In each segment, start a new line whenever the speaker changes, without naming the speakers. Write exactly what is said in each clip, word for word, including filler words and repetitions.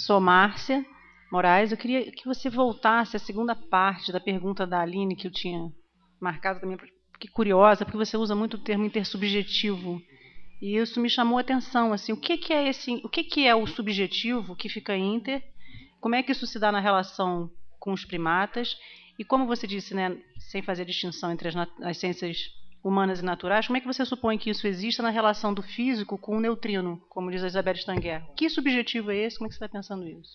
Sou Márcia Moraes. Eu queria que você voltasse à segunda parte da pergunta da Aline, que eu tinha marcado também, porque curiosa, porque você usa muito o termo intersubjetivo. E isso me chamou a atenção. Assim, o que, que é esse, o que, que é o subjetivo que fica inter? Como é que isso se dá na relação com os primatas? E como você disse, né, sem fazer distinção entre as, as ciências humanas e naturais, como é que você supõe que isso exista na relação do físico com o neutrino, como diz a Isabelle Stanguer? Que subjetivo é esse? Como é que você está pensando isso?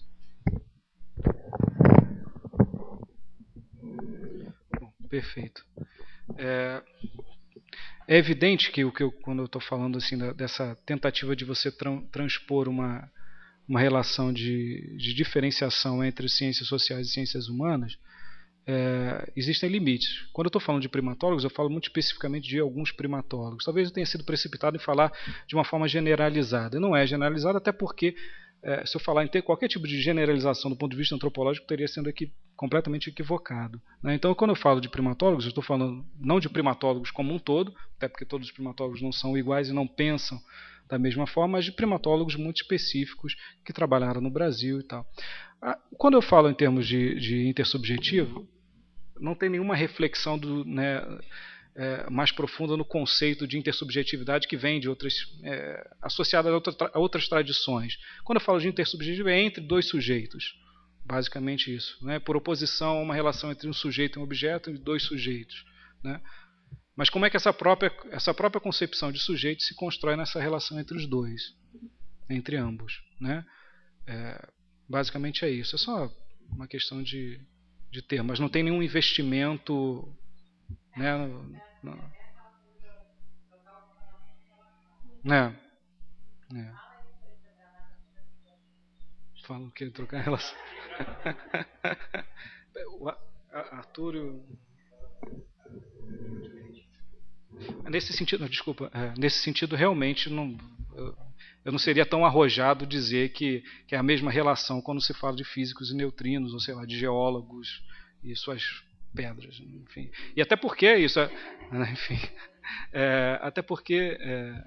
Bom, perfeito. É, é evidente que, o que eu, quando eu estou falando assim, da, dessa tentativa de você tra transpor uma, uma relação de, de diferenciação entre ciências sociais e ciências humanas, É, existem limites. Quando eu estou falando de primatólogos, eu falo muito especificamente de alguns primatólogos. Talvez eu tenha sido precipitado em falar de uma forma generalizada. Não é generalizada, até porque, é, se eu falar em ter qualquer tipo de generalização do ponto de vista antropológico, teria sendo aqui completamente equivocado. Né? Então, quando eu falo de primatólogos, eu estou falando não de primatólogos como um todo, até porque todos os primatólogos não são iguais e não pensam da mesma forma, mas de primatólogos muito específicos que trabalharam no Brasil e tal. Quando eu falo em termos de, de intersubjetivo, não tem nenhuma reflexão do, né, é, mais profunda no conceito de intersubjetividade que vem de outras, é, associada a, outra, a outras tradições. Quando eu falo de intersubjetivo, é entre dois sujeitos, basicamente isso, né, por oposição a uma relação entre um sujeito e um objeto e dois sujeitos, né. Mas como é que essa própria, essa própria concepção de sujeito se constrói nessa relação entre os dois, entre ambos, né? É, basicamente é isso. É só uma questão de de ter, mas não tem nenhum investimento, né, no, no, né, né. Falam que ele trocar relação. O Artúrio, nesse sentido, desculpa, é, nesse sentido realmente não, eu, eu não seria tão arrojado dizer que, que é a mesma relação quando se fala de físicos e neutrinos, ou sei lá, de geólogos e suas pedras, enfim. E até porque isso, é, enfim, é, até porque é,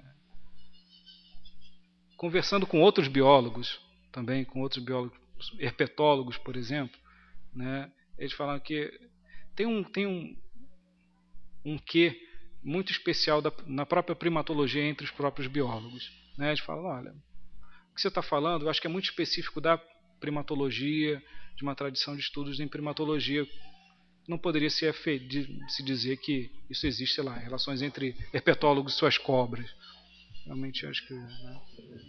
conversando com outros biólogos, também com outros biólogos, herpetólogos, por exemplo, né, eles falam que tem um, tem um, um quê muito especial da, na própria primatologia entre os próprios biólogos. Né? Eles falam, olha, o que você está falando, eu acho que é muito específico da primatologia, de uma tradição de estudos em primatologia. Não poderia se, se dizer que isso existe, sei lá, relações entre herpetólogos e suas cobras. Realmente acho que... Né?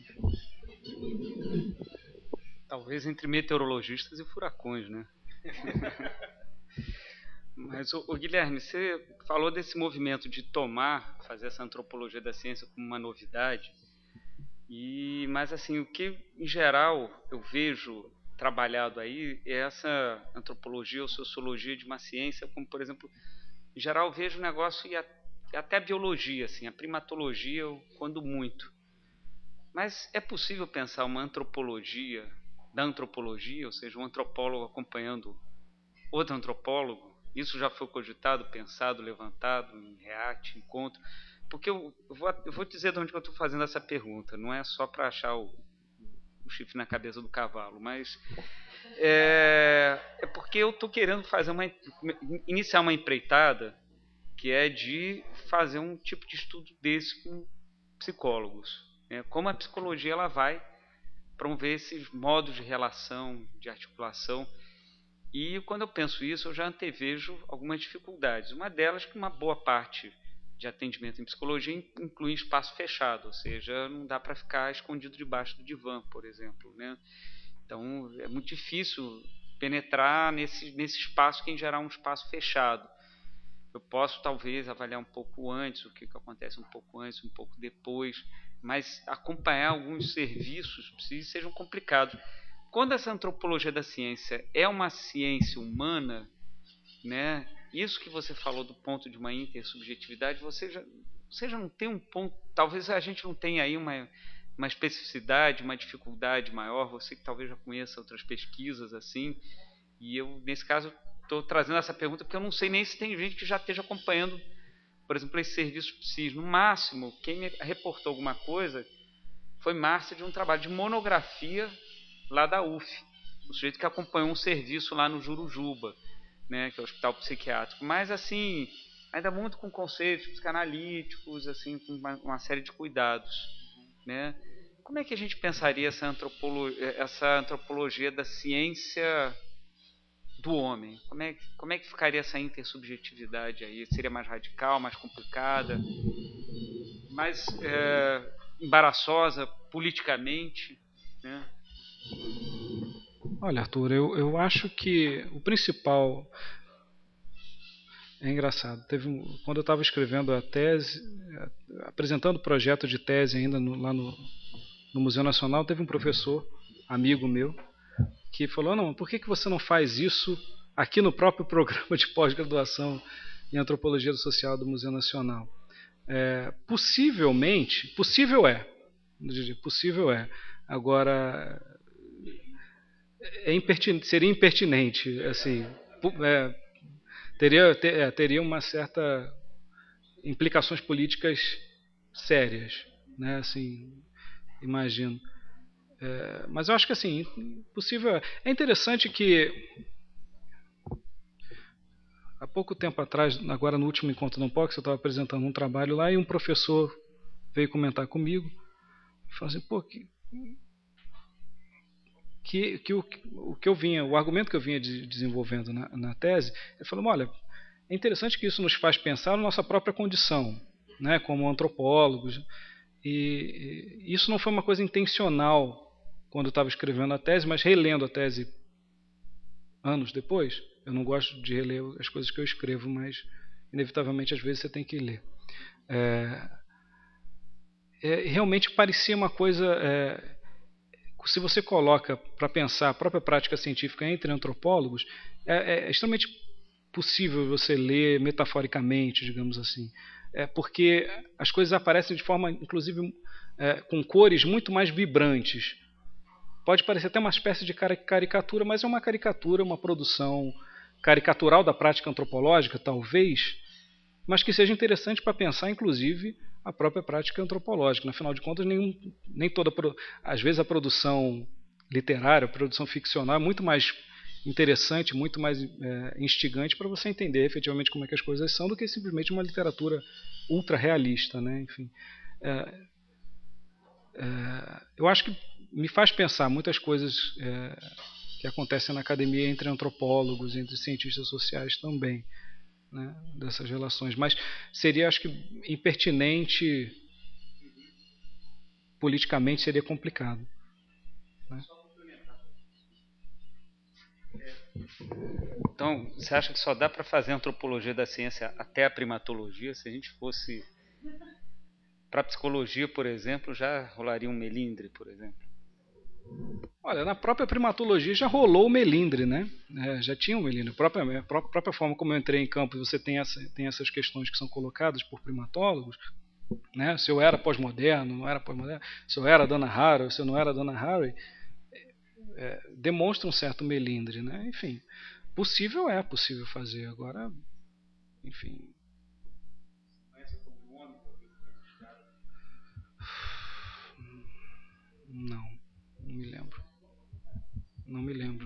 Talvez entre meteorologistas e furacões, né? Mas, ô, ô, Guilherme, você falou desse movimento de tomar, fazer essa antropologia da ciência como uma novidade. E, mas, assim, o que, em geral, eu vejo trabalhado aí é essa antropologia ou sociologia de uma ciência, como, por exemplo, em geral, eu vejo o negócio e a, até a biologia, assim, a primatologia, quando muito. Mas é possível pensar uma antropologia da antropologia, ou seja, um antropólogo acompanhando outro antropólogo? Isso já foi cogitado, pensado, levantado em react, encontro? Porque eu, eu, vou, eu vou dizer de onde eu estou fazendo essa pergunta, não é só para achar o, o chifre na cabeça do cavalo, mas é, é porque eu estou querendo fazer uma, iniciar uma empreitada que é de fazer um tipo de estudo desse com psicólogos. Né? Como a psicologia ela vai promover esses modos de relação, de articulação. E quando eu penso isso, eu já antevejo algumas dificuldades. Uma delas é que uma boa parte de atendimento em psicologia inclui espaço fechado, ou seja, não dá para ficar escondido debaixo do divã, por exemplo. Né? Então, é muito difícil penetrar nesse, nesse espaço que, em geral, é um espaço fechado. Eu posso, talvez, avaliar um pouco antes, o que, que acontece um pouco antes, um pouco depois, mas acompanhar alguns serviços sejam complicados. Quando essa antropologia da ciência é uma ciência humana, né, isso que você falou do ponto de uma intersubjetividade, você já, você já não tem um ponto, talvez a gente não tenha aí uma, uma especificidade, uma dificuldade maior, você que talvez já conheça outras pesquisas assim, e eu, nesse caso, estou trazendo essa pergunta porque eu não sei nem se tem gente que já esteja acompanhando, por exemplo, esse serviço psis. No máximo, quem me reportou alguma coisa foi Márcia, de um trabalho de monografia lá da U F, o sujeito que acompanhou um serviço lá no Jurujuba, né, que é o hospital psiquiátrico, mas assim, ainda muito com conceitos psicanalíticos, assim, com uma, uma série de cuidados, né? Como é que a gente pensaria essa antropologia, essa antropologia da ciência do homem? Como é, como é que ficaria essa intersubjetividade aí? Seria mais radical, mais complicada, mais é, embaraçosa politicamente, né?
Olha, Arthur, eu, eu acho que o principal... É engraçado. Teve um, quando eu estava escrevendo a tese, apresentando o projeto de tese ainda no, lá no, no Museu Nacional, teve um professor, amigo meu, que falou, não, por que, que você não faz isso aqui no próprio programa de pós-graduação em Antropologia Social do Museu Nacional? É, possivelmente, possível é, possível é. Agora, é impertinente, seria impertinente, assim, é, teria, ter, é, teria uma certa implicações políticas sérias, né? Assim, imagino. É, mas eu acho que assim, possível. É interessante que há pouco tempo atrás, agora no último encontro no P O C, eu estava apresentando um trabalho lá e um professor veio comentar comigo, falou assim, pô, que, que, que o, o que eu vinha, o argumento que eu vinha de, desenvolvendo na, na tese, ele falou, olha, é interessante que isso nos faz pensar na nossa própria condição, né, como antropólogos, e, e isso não foi uma coisa intencional quando eu estava escrevendo a tese, mas relendo a tese anos depois, eu não gosto de reler as coisas que eu escrevo, mas inevitavelmente às vezes você tem que ler. É, é, realmente parecia uma coisa, é, se você coloca para pensar a própria prática científica entre antropólogos, é, é extremamente possível você ler metaforicamente, digamos assim, é, porque as coisas aparecem de forma, inclusive, é, com cores muito mais vibrantes. Pode parecer até uma espécie de caricatura, mas é uma caricatura, uma produção caricatural da prática antropológica, talvez, mas que seja interessante para pensar, inclusive, a própria prática antropológica. Afinal de contas, nenhum, nem toda, às vezes a produção literária, a produção ficcional é muito mais interessante, muito mais é, instigante para você entender efetivamente como é que as coisas são do que simplesmente uma literatura ultra realista, né? Enfim, é, é, eu acho que me faz pensar muitas coisas é, que acontecem na academia entre antropólogos, entre cientistas sociais também, né, dessas relações, mas seria, acho que, impertinente politicamente, seria complicado, né?
Então, você acha que só dá para fazer antropologia da ciência até a primatologia? Se a gente fosse para a psicologia, por exemplo, já rolaria um melindre, por exemplo?
Olha, na própria primatologia já rolou o melindre, né? É, já tinha o melindre. A própria, a própria forma como eu entrei em campo, você tem, essa, tem essas questões que são colocadas por primatólogos, né? Se eu era pós-moderno, não era pós-moderno, se eu era Dana Haraway, se eu não era Dana Haraway, é, demonstra um certo melindre, né? Enfim, possível é possível fazer. Agora, enfim... Não, não me lembro. Não me lembro.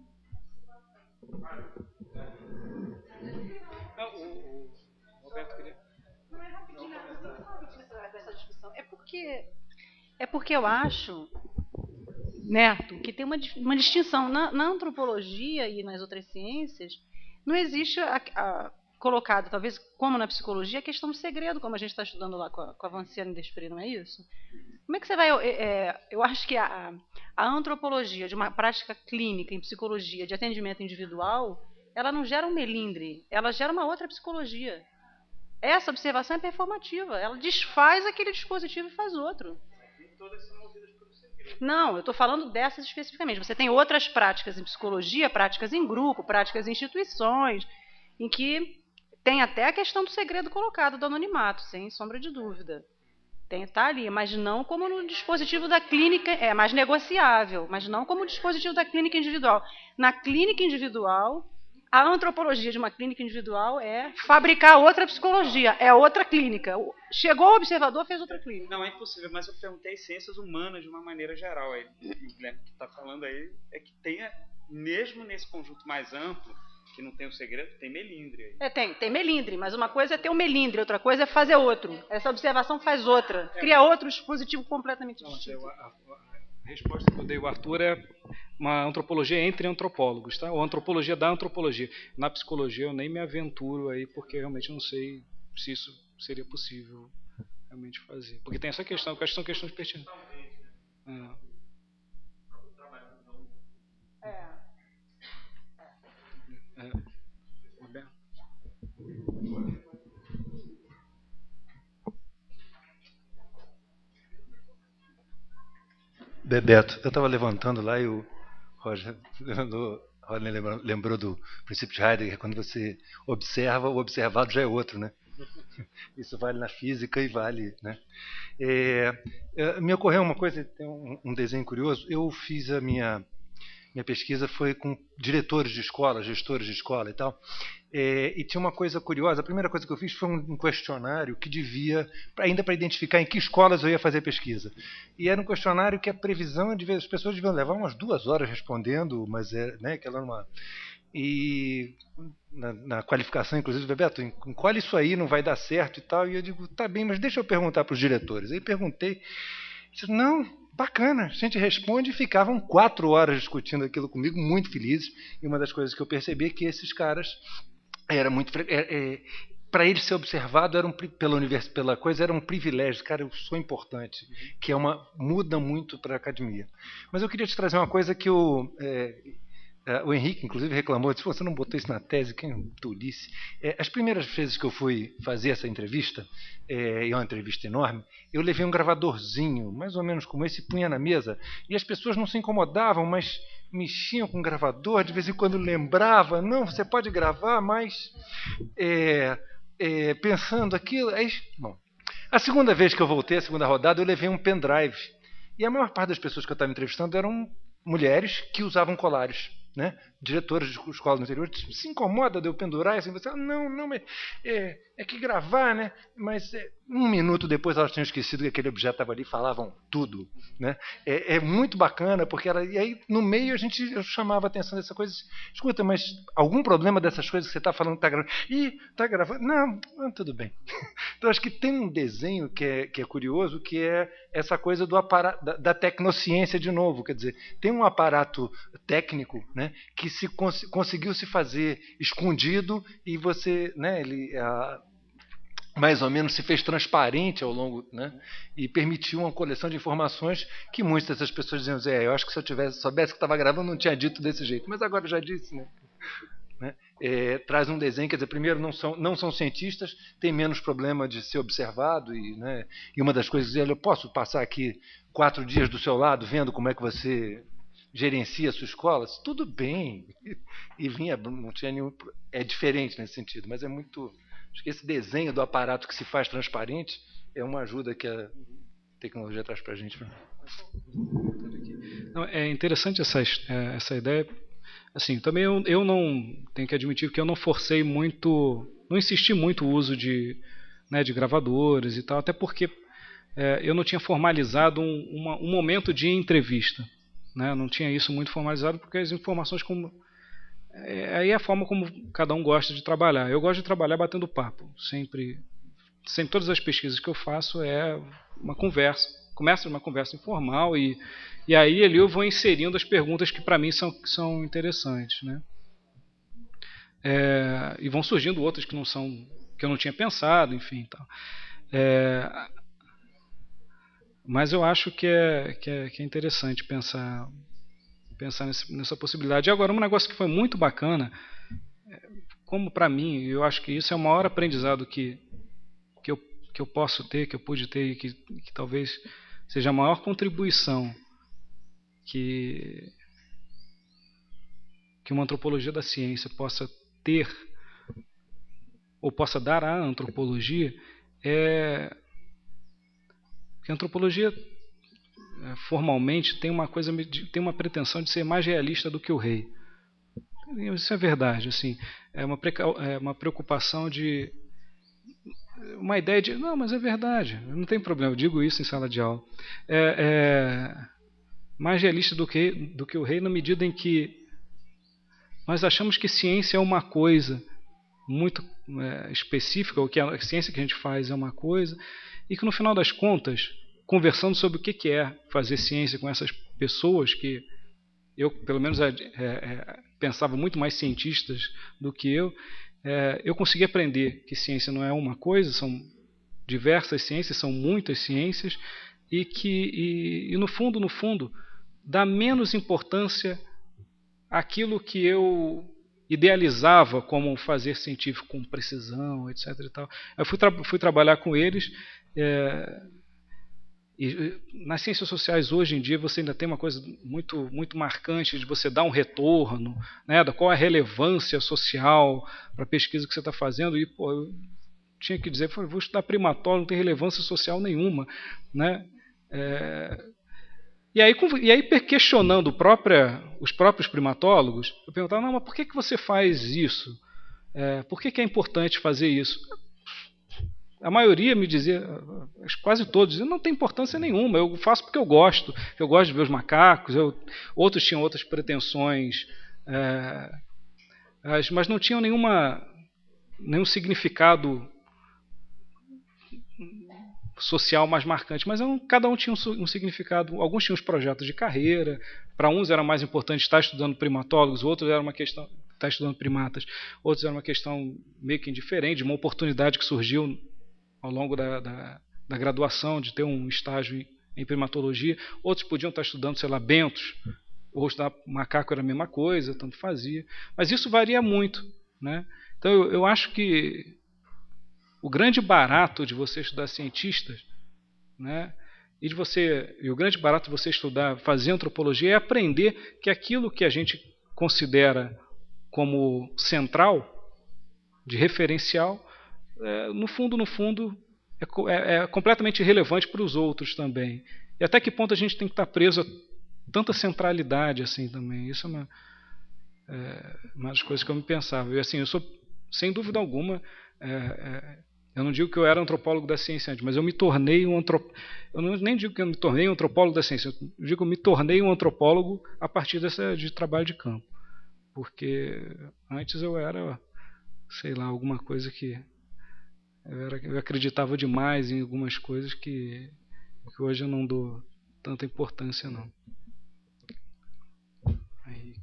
Não, o, o Roberto queria... Não, é rapidinho, essa discussão. É porque, é porque eu acho, Neto, que tem uma, uma distinção. Na, na antropologia e nas outras ciências, não existe a, a, colocado, talvez como na psicologia, a questão do segredo, como a gente está estudando lá com a, com a Vanciane Desprez, não é isso? Como é que você vai... É, eu acho que a, a antropologia de uma prática clínica em psicologia de atendimento individual, ela não gera um melindre, ela gera uma outra psicologia. Essa observação é performativa, ela desfaz aquele dispositivo e faz outro. Não, eu estou falando dessas especificamente. Você tem outras práticas em psicologia, práticas em grupo, práticas em instituições, em que tem até a questão do segredo colocado, do anonimato, sem sombra de dúvida. Tem, tá ali, mas não como no dispositivo da clínica, é mais negociável, mas não como o dispositivo da clínica individual. Na clínica individual, A antropologia de uma clínica individual é fabricar outra psicologia, é outra clínica. Chegou o observador, fez outra clínica.
Não, é impossível, mas eu perguntei ciências humanas de uma maneira geral. Aí, o Guilherme que está falando aí é que tenha, mesmo nesse conjunto mais amplo, que não tem o segredo, tem melindre aí.
É, tem, tem melindre, mas uma coisa é ter um melindre, outra coisa é fazer outro. Essa observação faz outra, cria outro dispositivo completamente
Não,
distinto.
eu, a, a, a resposta que eu dei ao Arthur é uma antropologia entre antropólogos, tá? Ou antropologia da antropologia. Na psicologia eu nem me aventuro aí, porque realmente não sei se isso seria possível realmente fazer. Porque tem essa questão, que são questões pertinentes. Ah. É.
Bebeto, eu estava levantando lá e o Roger lembrou, Roger lembrou, lembrou do princípio de Heidegger, quando você observa, o observado já é outro, né? Isso vale na física e vale, né? É, me ocorreu uma coisa, tem um, um desenho curioso. Eu fiz a minha minha pesquisa foi com diretores de escola, gestores de escola e tal. É, e tinha uma coisa curiosa. A primeira coisa que eu fiz foi um questionário que devia, ainda para identificar em que escolas eu ia fazer pesquisa. E era um questionário que a previsão de as pessoas deviam levar umas duas horas respondendo, mas é, né, aquela era uma e na, na qualificação, inclusive, Bebeto, encolhe isso aí, não vai dar certo e tal. E eu digo, tá bem, mas deixa eu perguntar para os diretores. Aí perguntei, disse, não, bacana, a gente responde, e ficavam quatro horas discutindo aquilo comigo, muito felizes. E uma das coisas que eu percebi é que esses caras era muito é, é, para ele ser observado era um, pela univers, pela coisa era um privilégio, cara, eu sou importante, que é uma muda muito para a academia. Mas eu queria te trazer uma coisa que o é, é, o Henrique, inclusive, reclamou, disse, você não botou isso na tese, quem tolice. É, as primeiras vezes que eu fui fazer essa entrevista, é, e é uma entrevista enorme, eu levei um gravadorzinho, mais ou menos como esse, punha na mesa, e as pessoas não se incomodavam, mas mexiam com o gravador, de vez em quando lembrava, não, você pode gravar, mas é, é, pensando aquilo. Aí, bom, a segunda vez que eu voltei, a segunda rodada, eu levei um pendrive, e a maior parte das pessoas que eu estava entrevistando eram mulheres que usavam colares, né? Diretores de escola no interior, se incomoda de eu pendurar assim, você, não, não, mas é, é que gravar, né? Mas é, um minuto depois elas tinham esquecido que aquele objeto estava ali, falavam tudo, né? É, é muito bacana, porque ela, e aí no meio a gente eu chamava a atenção dessa coisa, escuta, mas algum problema dessas coisas que você está falando está gravando? Ih, está gravando? Não, não, tudo bem. Então acho que tem um desenho que é, que é curioso, que é essa coisa do aparato, da, da tecnociência de novo, quer dizer, tem um aparato técnico, né, que se cons, conseguiu se fazer escondido e você, né, ele a, mais ou menos se fez transparente ao longo, né, e permitiu uma coleção de informações que muitas dessas pessoas diziam, é, eu acho que se eu tivesse, soubesse que estava gravando, não tinha dito desse jeito, mas agora já disse, né? Né? É, traz um desenho, quer dizer, primeiro não são, não são cientistas, tem menos problema de ser observado e, né, e uma das coisas é, eu posso passar aqui quatro dias do seu lado vendo como é que você gerencia a sua escola? Tudo bem. E vinha, não tinha nenhum, é diferente nesse sentido, mas é muito, acho que esse desenho do aparato que se faz transparente é uma ajuda que a tecnologia traz para a gente.
Não, é interessante essa, essa ideia. Assim, também eu, eu não tenho que admitir que eu não forcei muito, não insisti muito o uso de, né, de gravadores e tal, até porque é, eu não tinha formalizado um, uma, um momento de entrevista, né, não tinha isso muito formalizado porque as informações como é, aí é a forma como cada um gosta de trabalhar. Eu gosto de trabalhar batendo papo, sempre, sempre todas as pesquisas que eu faço é uma conversa, começa uma conversa informal e E aí ali eu vou inserindo as perguntas que para mim são, que são interessantes, né? É, e vão surgindo outras que não são, que eu não tinha pensado, enfim, tal. É, mas eu acho que é, que é, que é interessante pensar, pensar nesse, nessa possibilidade. E agora um negócio que foi muito bacana, como para mim, eu acho que isso é o maior aprendizado que que eu, que eu posso ter, que eu pude ter e que, que talvez seja a maior contribuição que, que uma antropologia da ciência possa ter ou possa dar à antropologia é que a antropologia formalmente tem uma coisa, tem uma pretensão de ser mais realista do que o rei. isso é verdade, assim, é uma, é uma preocupação de uma ideia de, não, mas é verdade, não tem problema, eu digo isso em sala de aula. É, é mais realista do que, do que o rei na medida em que nós achamos que ciência é uma coisa muito é, específica, ou que a ciência que a gente faz é uma coisa, e que no final das contas, conversando sobre o que é fazer ciência com essas pessoas que eu, pelo menos, é, é, pensava muito mais cientistas do que eu, é, eu consegui aprender que ciência não é uma coisa, são diversas ciências, são muitas ciências, e que, e, e no fundo, no fundo, dá menos importância àquilo que eu idealizava como fazer científico com precisão, etc. E tal. Eu fui, tra fui trabalhar com eles. É, e nas ciências sociais hoje em dia você ainda tem uma coisa muito, muito marcante de você dar um retorno, né, da qual é a relevância social para a pesquisa que você está fazendo. E pô, eu tinha que dizer, vou estudar primatólogo, não tem relevância social nenhuma, né? É, e aí, e aí questionando própria, os próprios primatólogos, eu perguntava, não, mas por que, que você faz isso? É, por que, que é importante fazer isso? A maioria me dizia, quase todos, diziam, não tem importância nenhuma, eu faço porque eu gosto, eu gosto de ver os macacos, eu, outros tinham outras pretensões, é, mas não tinham nenhuma, nenhum significado social mais marcante, mas cada um tinha um, um significado. Alguns tinham os projetos de carreira, para uns era mais importante estar estudando primatólogos, outros era uma questão estar estudando primatas, outros era uma questão meio que indiferente, uma oportunidade que surgiu ao longo da, da, da graduação de ter um estágio em, em primatologia. Outros podiam estar estudando, sei lá, bentos, ou estudar macaco era a mesma coisa, tanto fazia. Mas isso varia muito, né? Então eu, eu acho que o grande barato de você estudar cientistas, né, e de você, e o grande barato de você estudar, fazer antropologia é aprender que aquilo que a gente considera como central, de referencial, é, no fundo, no fundo, é, é, é completamente irrelevante para os outros também. E até que ponto a gente tem que estar preso a tanta centralidade assim também. Isso é uma, é, uma das coisas que eu me pensava. E assim, eu sou, sem dúvida alguma, é, é, eu não digo que eu era antropólogo da ciência antes, mas eu me tornei um antropólogo. Eu não, nem digo que eu me tornei um antropólogo da ciência, eu digo que eu me tornei um antropólogo a partir dessa, de trabalho de campo. Porque antes eu era, sei lá, alguma coisa que eu, era, eu acreditava demais em algumas coisas que, que hoje eu não dou tanta importância, não. Aí.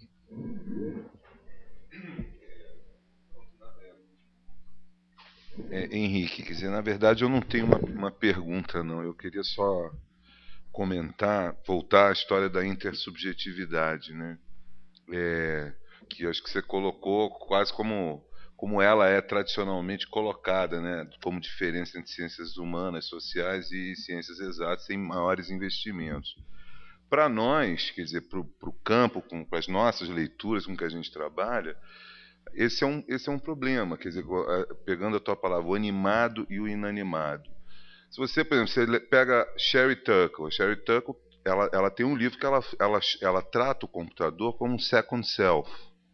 É, Henrique, quer dizer, na verdade eu não tenho uma, uma pergunta, não. Eu queria só comentar, voltar à história da intersubjetividade, né? É, que acho que você colocou quase como, como ela é tradicionalmente colocada, né? Como diferença entre ciências humanas, sociais e ciências exatas sem maiores investimentos. Para nós, quer dizer, para o campo, com, com as nossas leituras com que a gente trabalha, esse é um, esse é um problema, quer dizer, pegando a tua palavra, o animado e o inanimado. Se você, por exemplo, você pega Sherry Turkle, Sherry Turkle, ela, ela tem um livro que ela, ela, ela trata o computador como um second self.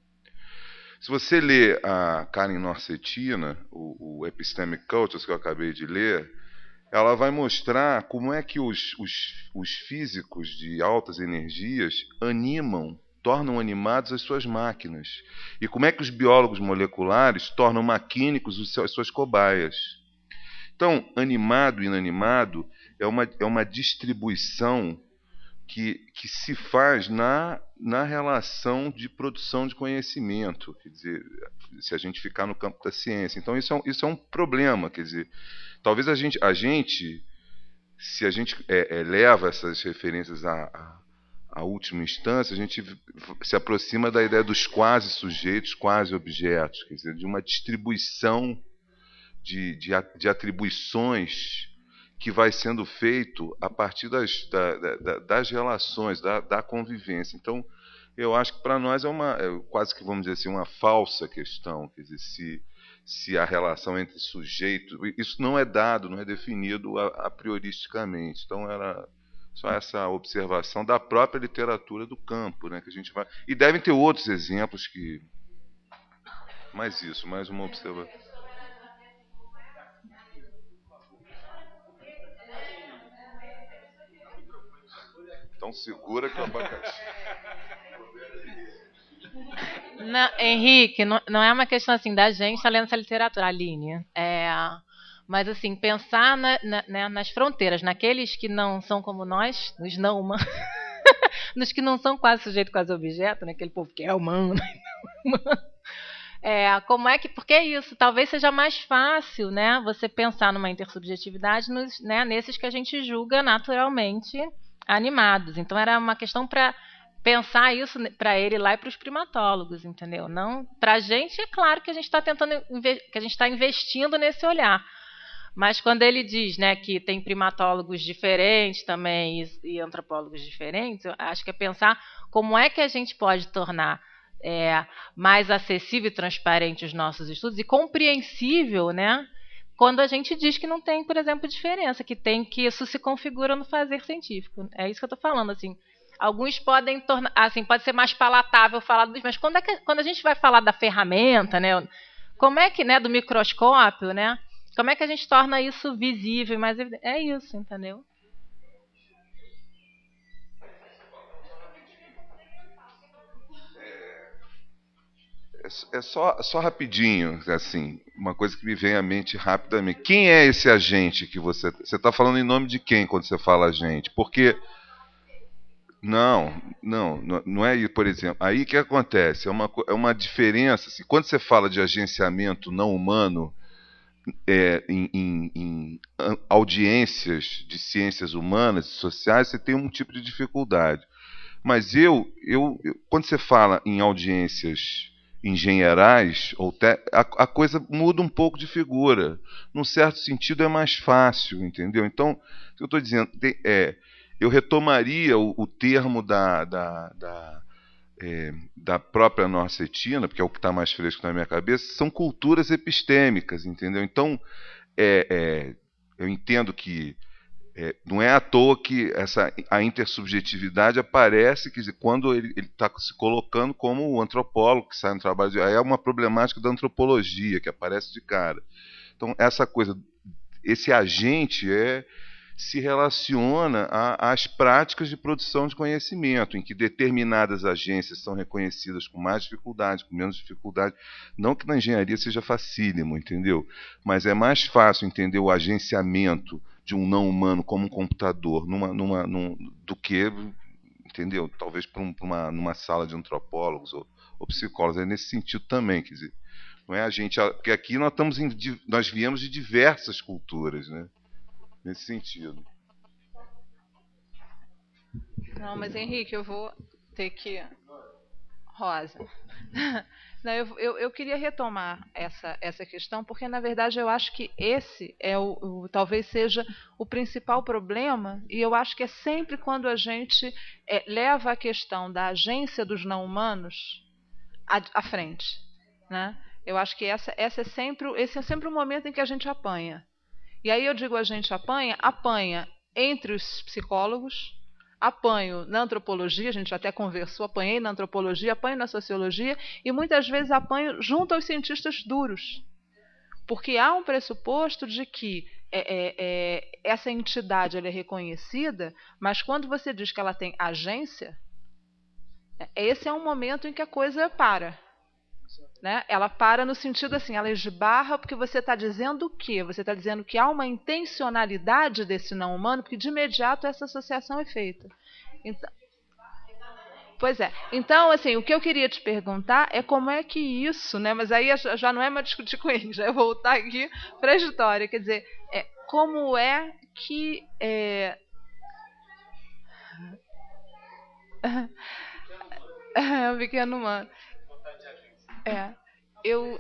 Se você lê a Karen Norsetina, o, o Epistemic Cultures, que eu acabei de ler, ela vai mostrar como é que os, os, os físicos de altas energias animam, tornam animados as suas máquinas. E como é que os biólogos moleculares tornam maquínicos os seus, as suas cobaias. Então, animado e inanimado é uma, é uma distribuição que, que se faz na, na relação de produção de conhecimento, quer dizer, se a gente ficar no campo da ciência. Então, isso é um, isso é um problema, quer dizer, talvez a gente, a gente se a gente é, é, leva essas referências a, a a última instância, a gente se aproxima da ideia dos quase sujeitos, quase objetos, quer dizer, de uma distribuição de, de, de atribuições que vai sendo feito a partir das, da, da, das relações, da, da convivência. Então, eu acho que para nós é uma, é quase que vamos dizer assim, uma falsa questão, quer dizer, se, se a relação entre sujeito, isso não é dado, não é definido a, a prioristicamente. Então, era só essa observação da própria literatura do campo, né, que a gente vai. E devem ter outros exemplos que mais isso, mais uma observação. Então segura que o abacaxi.
Não, Henrique, não, não é uma questão assim da gente estar lendo essa literatura, Aline. É, mas assim, pensar na, na, né, nas fronteiras, naqueles que não são como nós, nos não humanos, nos que não são quase sujeito, quase objeto, né, aquele povo que é humano, é, como é que, porque é isso, talvez seja mais fácil, né, você pensar numa intersubjetividade nos, né, nesses que a gente julga naturalmente animados. Então era uma questão para pensar isso para ele lá e para os primatólogos, entendeu? Não, para a gente é claro que a gente está tentando, que a gente está investindo nesse olhar. Mas quando ele diz, né, que tem primatólogos diferentes também e, e antropólogos diferentes, eu acho que é pensar como é que a gente pode tornar é, mais acessível e transparente os nossos estudos e compreensível, né, quando a gente diz que não tem, por exemplo, diferença, que tem que isso se configura no fazer científico. É isso que eu estou falando, assim. Alguns podem tornar, assim, pode ser mais palatável falar dos, mas quando, é que, quando a gente vai falar da ferramenta, né, como é que, né, do microscópio, né, como é que a gente torna isso visível, mais evidente? É isso, entendeu?
É, é só, só rapidinho, assim, uma coisa que me vem à mente rapidamente. Quem é esse agente que você... Você está falando em nome de quem quando você fala agente? Porque... Não, não, não é isso, por exemplo. Aí o que acontece? É uma, é uma diferença. Assim, quando você fala de agenciamento não humano é, em, em, em audiências de ciências humanas e sociais, você tem um tipo de dificuldade. Mas eu, eu, eu quando você fala em audiências engenheirais, ou te, a, a coisa muda um pouco de figura. Num certo sentido é mais fácil, entendeu? Então, o que eu estou dizendo tem, é... Eu retomaria o, o termo da, da, da, é, da própria norcetina, porque é o que está mais fresco na minha cabeça, são culturas epistêmicas, entendeu? Então, é, é, eu entendo que é, não é à toa que essa, a intersubjetividade aparece, quer dizer, quando ele está se colocando como o antropólogo que sai no trabalho de... Aí é uma problemática da antropologia que aparece de cara. Então, essa coisa, esse agente é... se relaciona às práticas de produção de conhecimento, em que determinadas agências são reconhecidas com mais dificuldade, com menos dificuldade. Não que na engenharia seja facílimo, entendeu? Mas é mais fácil entender o agenciamento de um não humano como um computador numa, numa, num, do que, entendeu? Talvez para um, uma, numa sala de antropólogos ou, ou psicólogos. É nesse sentido também, quer dizer. Não é a gente, porque aqui nós, estamos em, nós viemos de diversas culturas, né? Nesse sentido.
Não, mas Henrique, eu vou ter que... Rosa. Não, eu, eu, eu queria retomar essa, essa questão, porque na verdade eu acho que esse é o, o talvez seja o principal problema, e eu acho que é sempre quando a gente é, leva a questão da agência dos não humanos à, à frente, né? Eu acho que essa, essa é sempre, esse é sempre o momento em que a gente apanha. E aí eu digo a gente apanha, apanha entre os psicólogos, apanho na antropologia, a gente até conversou, apanhei na antropologia, apanho na sociologia e muitas vezes apanho junto aos cientistas duros. Porque há um pressuposto de que é, é, é, essa entidade ela é reconhecida, mas quando você diz que ela tem agência, esse é um momento em que a coisa para. Né? Ela para no sentido assim, ela esbarra porque você está dizendo o quê? Você está dizendo que há uma intencionalidade desse não humano, porque de imediato essa associação é feita. Então, pois é. Então, assim, o que eu queria te perguntar é como é que isso, né? Mas aí já não é mais discutir com ele, já é voltar aqui para a história. Quer dizer, é, como é que... É... é um pequeno humano. É, eu...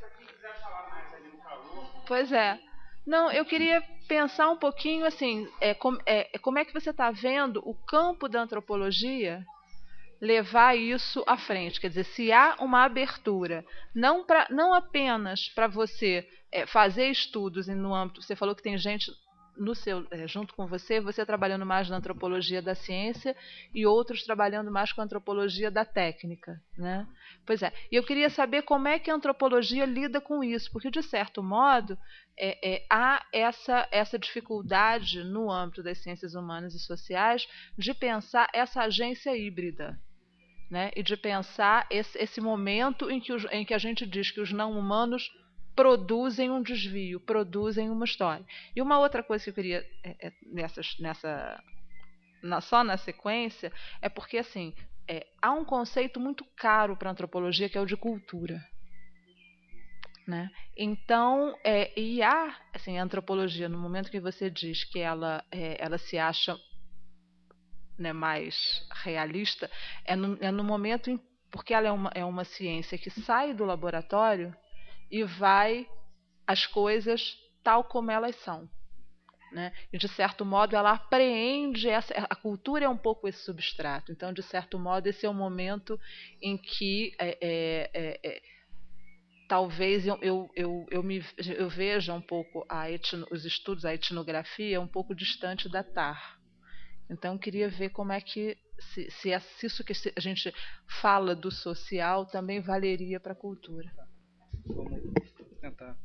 Pois é. Não, eu queria pensar um pouquinho assim, é, com, é, como é que você está vendo o campo da antropologia levar isso à frente? Quer dizer, se há uma abertura, não, pra, não apenas para você é, fazer estudos no âmbito, você falou que tem gente no seu, é, junto com você, você trabalhando mais na antropologia da ciência e outros trabalhando mais com a antropologia da técnica, né? Pois é, e eu queria saber como é que a antropologia lida com isso, porque, de certo modo, é, é, há essa, essa dificuldade no âmbito das ciências humanas e sociais de pensar essa agência híbrida, né? E de pensar esse, esse momento em que, os, em que a gente diz que os não-humanos produzem um desvio, produzem uma história. E uma outra coisa que eu queria, é, é, nessa, nessa, na, só na sequência, é porque assim, é, há um conceito muito caro para a antropologia, que é o de cultura. Né? Então, é, e há assim, a antropologia, no momento que você diz que ela, é, ela se acha, né, mais realista, é no, é no momento em, porque ela é uma, é uma ciência que sai do laboratório e vai às coisas tal como elas são, né? E, de certo modo, ela apreende essa, a cultura é um pouco esse substrato. Então, de certo modo, esse é o momento em que é, é, é, talvez eu, eu, eu, eu, me, eu veja um pouco a etno, os estudos, a etnografia um pouco distante da T A R. Então, eu queria ver como é que, se, se, é, se isso que a gente fala do social também valeria para a cultura.
Vamos tentar.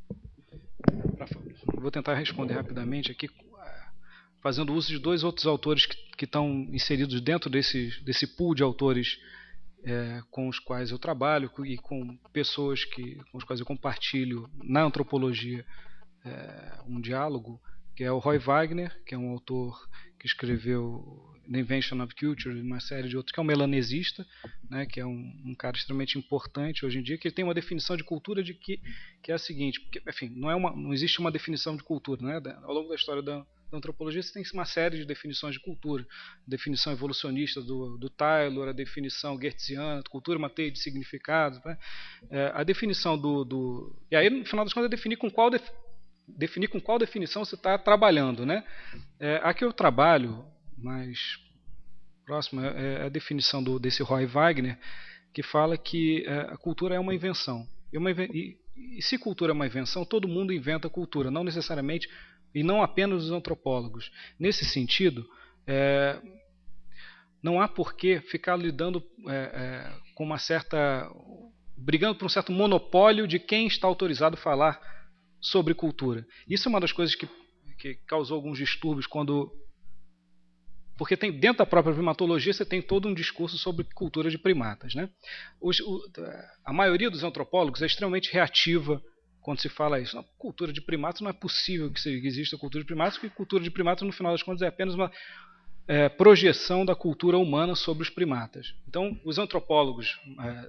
Vou tentar responder rapidamente aqui, fazendo uso de dois outros autores que, que estão inseridos dentro desse, desse pool de autores é, com os quais eu trabalho e com pessoas que, com as quais eu compartilho na antropologia é, um diálogo, que é o Roy Wagner, que é um autor que escreveu The Invention of Culture e uma série de outros, que é um melanesista, né, que é um, um cara extremamente importante hoje em dia, que ele tem uma definição de cultura de que, que é a seguinte, porque, enfim, não, é uma, não existe uma definição de cultura, né? Ao longo da história da, da antropologia você tem uma série de definições de cultura, definição evolucionista do, do Taylor, a definição geertziana, cultura é uma teia de significados, né? É, a definição do, do... E aí, no final das contas, é definir com qual, def, definir com qual definição você está trabalhando, né? É, aqui eu trabalho mais próximo é a definição do, desse Roy Wagner, que fala que é, a cultura é uma invenção. E, uma, e, e se cultura é uma invenção, todo mundo inventa cultura, não necessariamente, e não apenas os antropólogos. Nesse sentido, é, não há por que ficar lidando é, é, com uma certa... brigando por um certo monopólio de quem está autorizado a falar sobre cultura. Isso é uma das coisas que, que causou alguns distúrbios quando... Porque tem, dentro da própria primatologia você tem todo um discurso sobre cultura de primatas, né? Os, o, a maioria dos antropólogos é extremamente reativa quando se fala isso. Não, cultura de primatas não é possível que exista cultura de primatas, porque cultura de primatas, no final das contas, é apenas uma é, projeção da cultura humana sobre os primatas. Então, os antropólogos,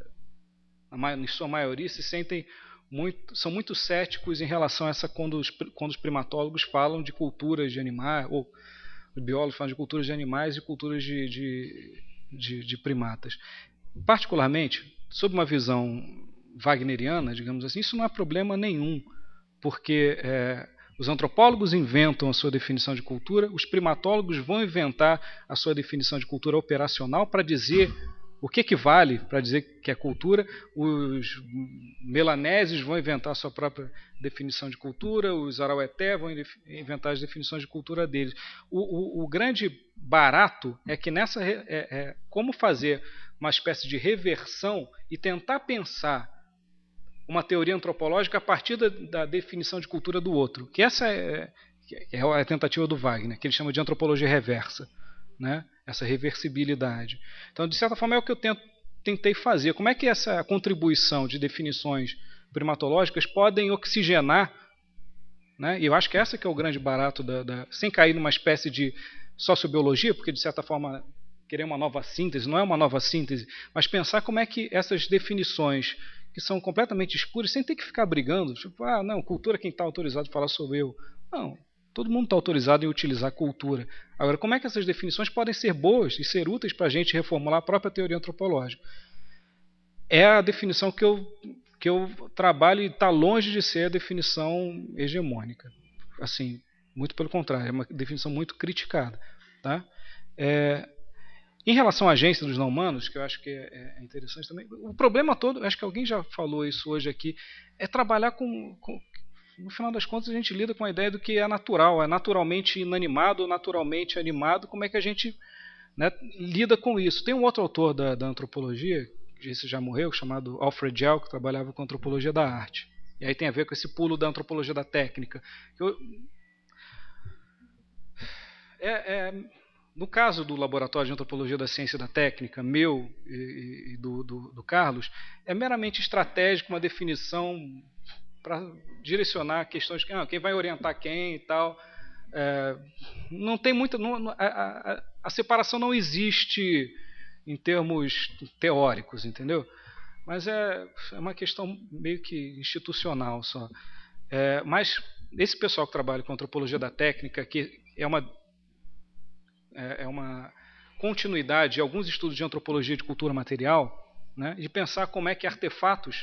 é, em sua maioria, se sentem muito, são muito céticos em relação a essa quando os, quando os primatólogos falam de culturas de animais, ou os biólogos falam de culturas de animais e culturas de, de, de, de primatas. Particularmente, sob uma visão wagneriana, digamos assim, isso não é problema nenhum, porque é, os antropólogos inventam a sua definição de cultura, os primatólogos vão inventar a sua definição de cultura operacional para dizer o que, que vale para dizer que é cultura, os melanésios vão inventar a sua própria definição de cultura, os araueté vão inventar as definições de cultura deles. O, o, o grande barato é que nessa é, é, como fazer uma espécie de reversão e tentar pensar uma teoria antropológica a partir da, da definição de cultura do outro, que essa é, é a tentativa do Wagner, que ele chama de antropologia reversa, né? Essa reversibilidade. Então, de certa forma, é o que eu tento, tentei fazer. Como é que essa contribuição de definições primatológicas podem oxigenar, né? E eu acho que essa que é o grande barato, da, da, sem cair numa espécie de sociobiologia, porque, de certa forma, querer uma nova síntese, não é uma nova síntese, mas pensar como é que essas definições que são completamente escuras, sem ter que ficar brigando, tipo, ah, não, cultura quem está autorizado a falar sou eu. Não, todo mundo está autorizado em utilizar cultura. Agora, como é que essas definições podem ser boas e ser úteis para a gente reformular a própria teoria antropológica? É a definição que eu, que eu trabalho e está longe de ser a definição hegemônica. Assim, muito pelo contrário, é uma definição muito criticada. Tá? É, em relação à agência dos não-humanos, que eu acho que é, é interessante também, o problema todo, acho que alguém já falou isso hoje aqui, é trabalhar com... com no final das contas, a gente lida com a ideia do que é natural, é naturalmente inanimado ou naturalmente animado, como é que a gente, né, lida com isso. Tem um outro autor da, da antropologia, que esse já morreu, chamado Alfred Gell, que trabalhava com antropologia da arte. E aí tem a ver com esse pulo da antropologia da técnica. Eu, é, é, no caso do Laboratório de Antropologia da Ciência e da Técnica, meu e, e do, do, do Carlos, é meramente estratégico, uma definição para direcionar questões de ah, quem vai orientar quem e tal. É, não tem muita. Não, a, a, a separação não existe em termos teóricos, entendeu? Mas é, é uma questão meio que institucional só. É, mas esse pessoal que trabalha com antropologia da técnica, que é uma, é, é uma continuidade de alguns estudos de antropologia de cultura material, né, de pensar como é que artefatos,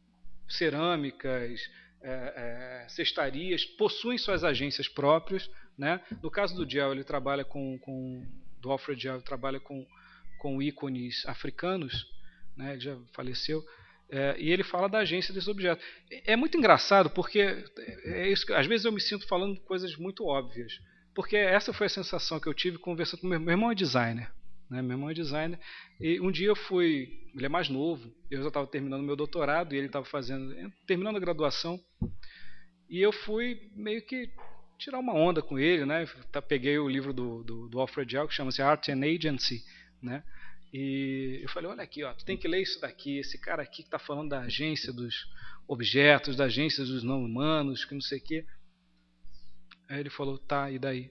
cerâmicas, é, é, cestarias, possuem suas agências próprias. Né? No caso do Gell, ele trabalha com, com do Alfred Gell, ele trabalha com, com ícones africanos, né? Ele já faleceu, é, e ele fala da agência desses objetos. É muito engraçado porque é isso que, às vezes eu me sinto falando coisas muito óbvias, porque essa foi a sensação que eu tive conversando com meu, meu irmão é designer, né? Meu irmão é designer, e um dia eu fui, ele é mais novo, eu já estava terminando meu doutorado e ele estava fazendo, terminando a graduação, e eu fui meio que tirar uma onda com ele, né? Peguei o livro do, do, do Alfred Gell, que chama-se Art and Agency, né? E eu falei, olha aqui, ó, tu tem que ler isso daqui, esse cara aqui que está falando da agência dos objetos, da agência dos não humanos, que não sei o quê. Aí ele falou, tá, e daí?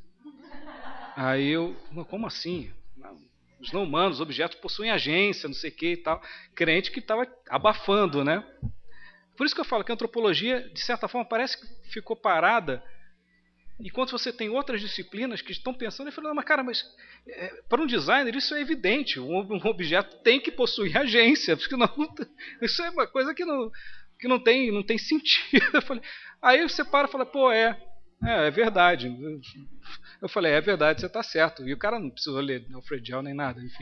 Aí eu, como assim? Os não humanos, os objetos possuem agência, não sei o quê e tal. Crente que estava abafando, né? Por isso que eu falo que a antropologia, de certa forma, parece que ficou parada, enquanto você tem outras disciplinas que estão pensando e falando, mas cara, mas é, para um designer isso é evidente, um, um objeto tem que possuir agência, porque não, isso é uma coisa que não, que não, tem, não tem sentido. Eu falei, aí você para e fala, pô, é, é, é verdade. Eu falei, é verdade, você está certo. E o cara não precisou ler Alfred Gell nem nada, enfim.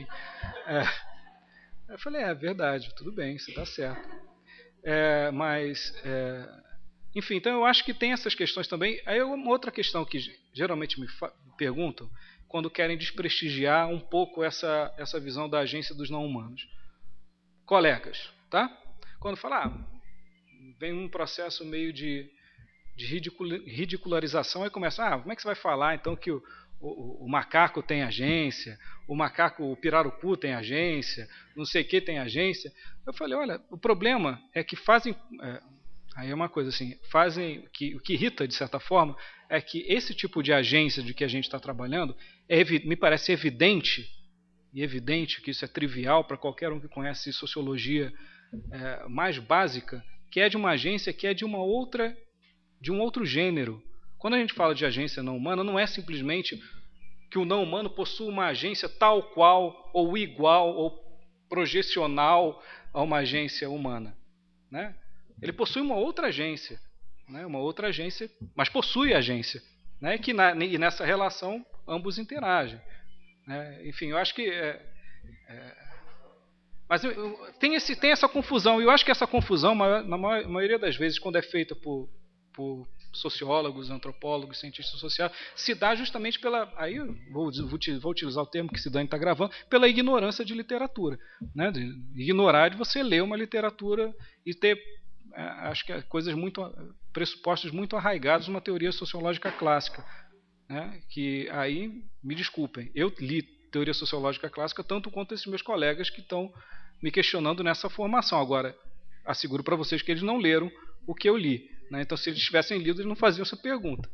É, eu falei, é, é verdade, tudo bem, você está certo. É, mas... É, enfim, então eu acho que tem essas questões também. Aí uma outra questão que geralmente me perguntam, quando querem desprestigiar um pouco essa, essa visão da agência dos não humanos. Colegas, tá? Quando falar, ah, vem um processo meio de, de ridicularização, aí começa, ah, como é que você vai falar então que o, o, o macaco tem agência, o macaco, o pirarucu tem agência, não sei o que tem agência. Eu falei, olha, o problema é que fazem... É, aí é uma coisa assim, fazem que o que irrita de certa forma é que esse tipo de agência de que a gente está trabalhando é, me parece evidente e evidente que isso é trivial para qualquer um que conhece sociologia é, mais básica, que é de uma agência que é de uma outra, de um outro gênero. Quando a gente fala de agência não humana, não é simplesmente que o não humano possua uma agência tal qual ou igual ou projecional a uma agência humana, né? Ele possui uma outra agência, né? Uma outra agência, mas possui agência, né? Que na, e nessa relação ambos interagem, né? Enfim, eu acho que é, é, mas eu, eu, tem, esse, tem essa confusão, e eu acho que essa confusão, na maioria das vezes, quando é feita por, por sociólogos, antropólogos, cientistas sociais, se dá justamente pela, aí eu vou, vou utilizar o termo que Sidane está gravando, pela ignorância de literatura, né? De ignorar de você ler uma literatura e ter acho que é coisas muito, pressupostos muito arraigados numa teoria sociológica clássica, né? Que aí, me desculpem, eu li teoria sociológica clássica tanto quanto esses meus colegas que estão me questionando nessa formação. Agora, asseguro para vocês que eles não leram o que eu li, né? Então, se eles tivessem lido, eles não faziam essa pergunta.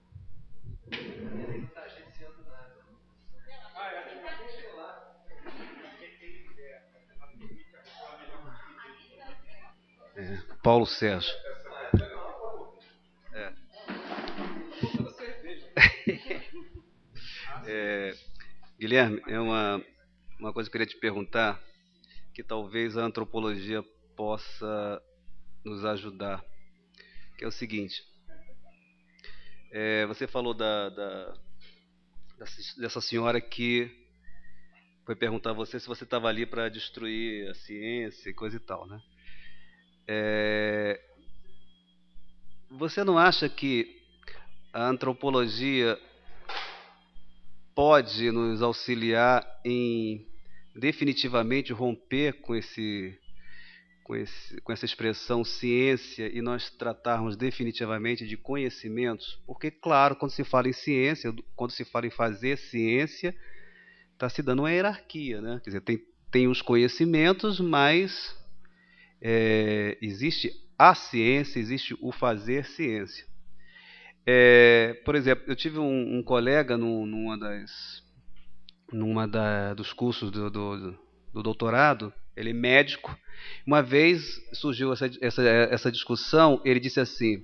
É, Paulo Sérgio. É. É, Guilherme, é uma, uma coisa que eu queria te perguntar, que talvez a antropologia possa nos ajudar, que é o seguinte. É, você falou da, da, dessa senhora que foi perguntar a você se você estava ali para destruir a ciência e coisa e tal, né? É, você não acha que a antropologia pode nos auxiliar em definitivamente romper com esse, com esse, com essa expressão ciência e nós tratarmos definitivamente de conhecimentos? Porque, claro, quando se fala em ciência, quando se fala em fazer ciência, está se dando uma hierarquia, né? Quer dizer, tem, tem os conhecimentos, mas é, existe a ciência, existe o fazer ciência. É, por exemplo, eu tive um, um colega no, numa das, numa da, dos cursos do, do, do doutorado, ele é médico. Uma vez surgiu essa, essa, essa discussão, ele disse assim: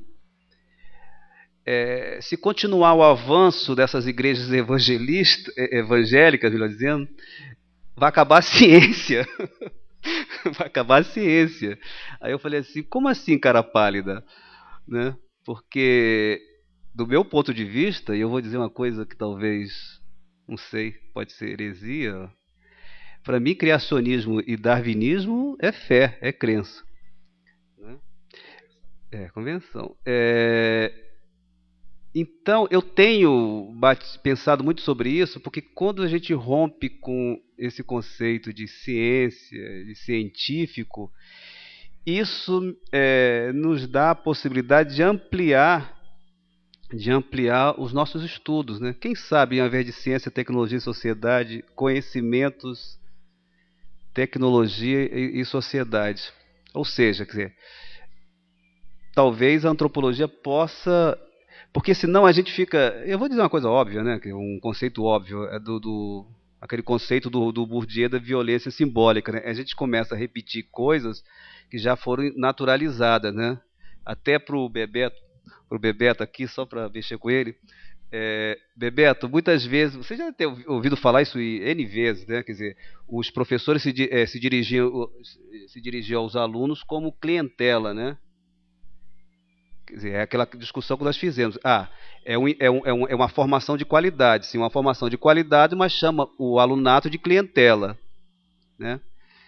é, se continuar o avanço dessas igrejas evangelistas, evangélicas, melhor dizendo, vai acabar a ciência. Vai acabar a ciência. Aí eu falei assim: como assim, cara pálida? Né? Porque, do meu ponto de vista, e eu vou dizer uma coisa que talvez, não sei, pode ser heresia, para mim criacionismo e darwinismo é fé, é crença. Né? É, convenção. É, então, eu tenho bate, pensado muito sobre isso, porque quando a gente rompe com esse conceito de ciência, de científico, isso é, nos dá a possibilidade de ampliar de ampliar os nossos estudos, né? Quem sabe, ao invés de ciência, tecnologia e sociedade, conhecimentos, tecnologia e, e sociedade. Ou seja, quer dizer, talvez a antropologia possa... Porque senão a gente fica... Eu vou dizer uma coisa óbvia, né? Um conceito óbvio, é do, do, aquele conceito do, do Bourdieu da violência simbólica, né? A gente começa a repetir coisas que já foram naturalizadas, né? Até para o Bebeto, para o Bebeto aqui, só para mexer com ele. É, Bebeto, muitas vezes, você já deve ter ouvido falar isso N vezes, né? Quer dizer, os professores se, é, se, dirigiam, se dirigiam aos alunos como clientela, né? Quer dizer, é aquela discussão que nós fizemos. Ah, é, um, é, um, é uma formação de qualidade, sim, uma formação de qualidade, mas chama o alunato de clientela, né?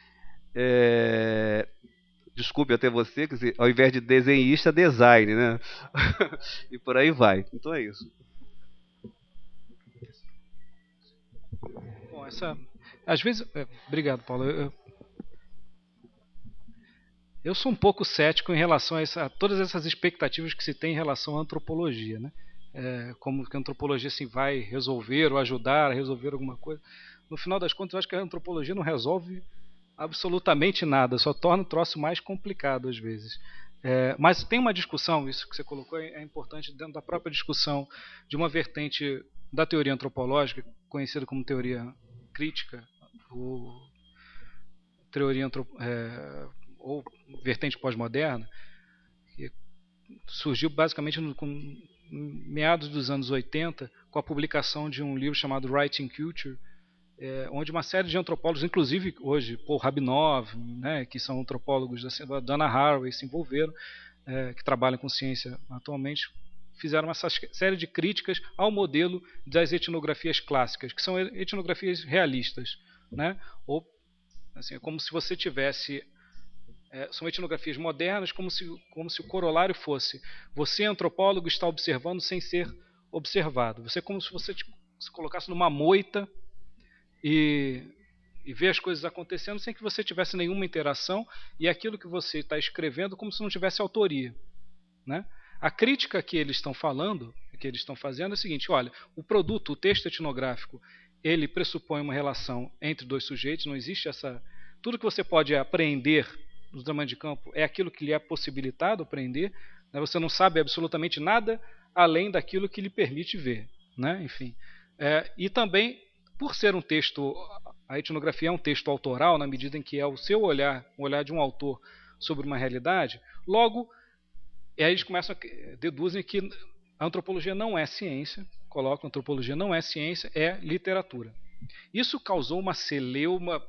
É... Desculpe até você, quer dizer, ao invés de desenhista, design, né? E por aí vai. Então é isso.
Bom, essa, às vezes, é, obrigado, Paulo. Eu, eu sou um pouco cético em relação a, essa, a todas essas expectativas que se tem em relação à antropologia, né? É, como que a antropologia assim, vai resolver ou ajudar a resolver alguma coisa. No final das contas, eu acho que a antropologia não resolve absolutamente nada, só torna o troço mais complicado às vezes. É, mas tem uma discussão, isso que você colocou é importante dentro da própria discussão de uma vertente da teoria antropológica, conhecida como teoria crítica, ou teoria antrop, é, ou vertente pós-moderna, que surgiu basicamente no, com, meados dos anos oitenta, com a publicação de um livro chamado Writing Culture, É, onde uma série de antropólogos, inclusive hoje Paul Rabinov, né, que são antropólogos da Dana Haraway, se envolveram, é, que trabalham com ciência atualmente, fizeram essa série de críticas ao modelo das etnografias clássicas, que são etnografias realistas, né, ou assim, é como se você tivesse é, são etnografias modernas, como se, como se o corolário fosse você, antropólogo, está observando sem ser observado. Você é como se você te, se colocasse numa moita E, e ver as coisas acontecendo sem que você tivesse nenhuma interação, e aquilo que você está escrevendo como se não tivesse autoria, né? A crítica que eles estão falando, que eles estão fazendo é o seguinte: olha, o produto, o texto etnográfico, ele pressupõe uma relação entre dois sujeitos, não existe essa... Tudo que você pode aprender no trabalho de campo é aquilo que lhe é possibilitado aprender, né? Você não sabe absolutamente nada além daquilo que lhe permite ver, né? Enfim, é, e também... Por ser um texto, a etnografia é um texto autoral, na medida em que é o seu olhar, o olhar de um autor sobre uma realidade, logo, eles começam a deduzem que a antropologia não é ciência, colocam a antropologia não é ciência, é literatura. Isso causou uma celeuma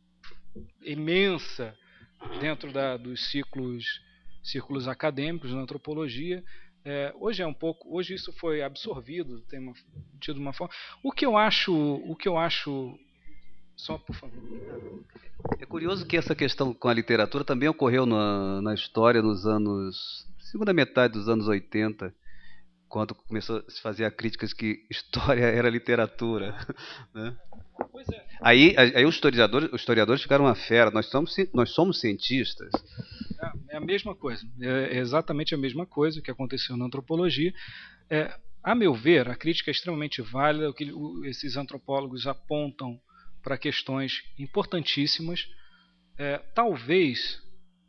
imensa dentro da, dos ciclos, círculos acadêmicos na antropologia. É, hoje é um pouco, hoje isso foi absorvido, tem uma, tido uma forma. O que eu acho, o que eu acho, só por favor.
É curioso que essa questão com a literatura também ocorreu na, na história nos anos segunda metade dos anos oitenta, quando começou a se fazer a críticas que história era literatura, né?
Pois é.
Aí, aí os, historiadores, os historiadores ficaram uma fera, nós somos, nós somos cientistas.
É, é a mesma coisa, é exatamente a mesma coisa que aconteceu na antropologia. É, a meu ver, a crítica é extremamente válida, o que o, esses antropólogos apontam para questões importantíssimas. É, talvez,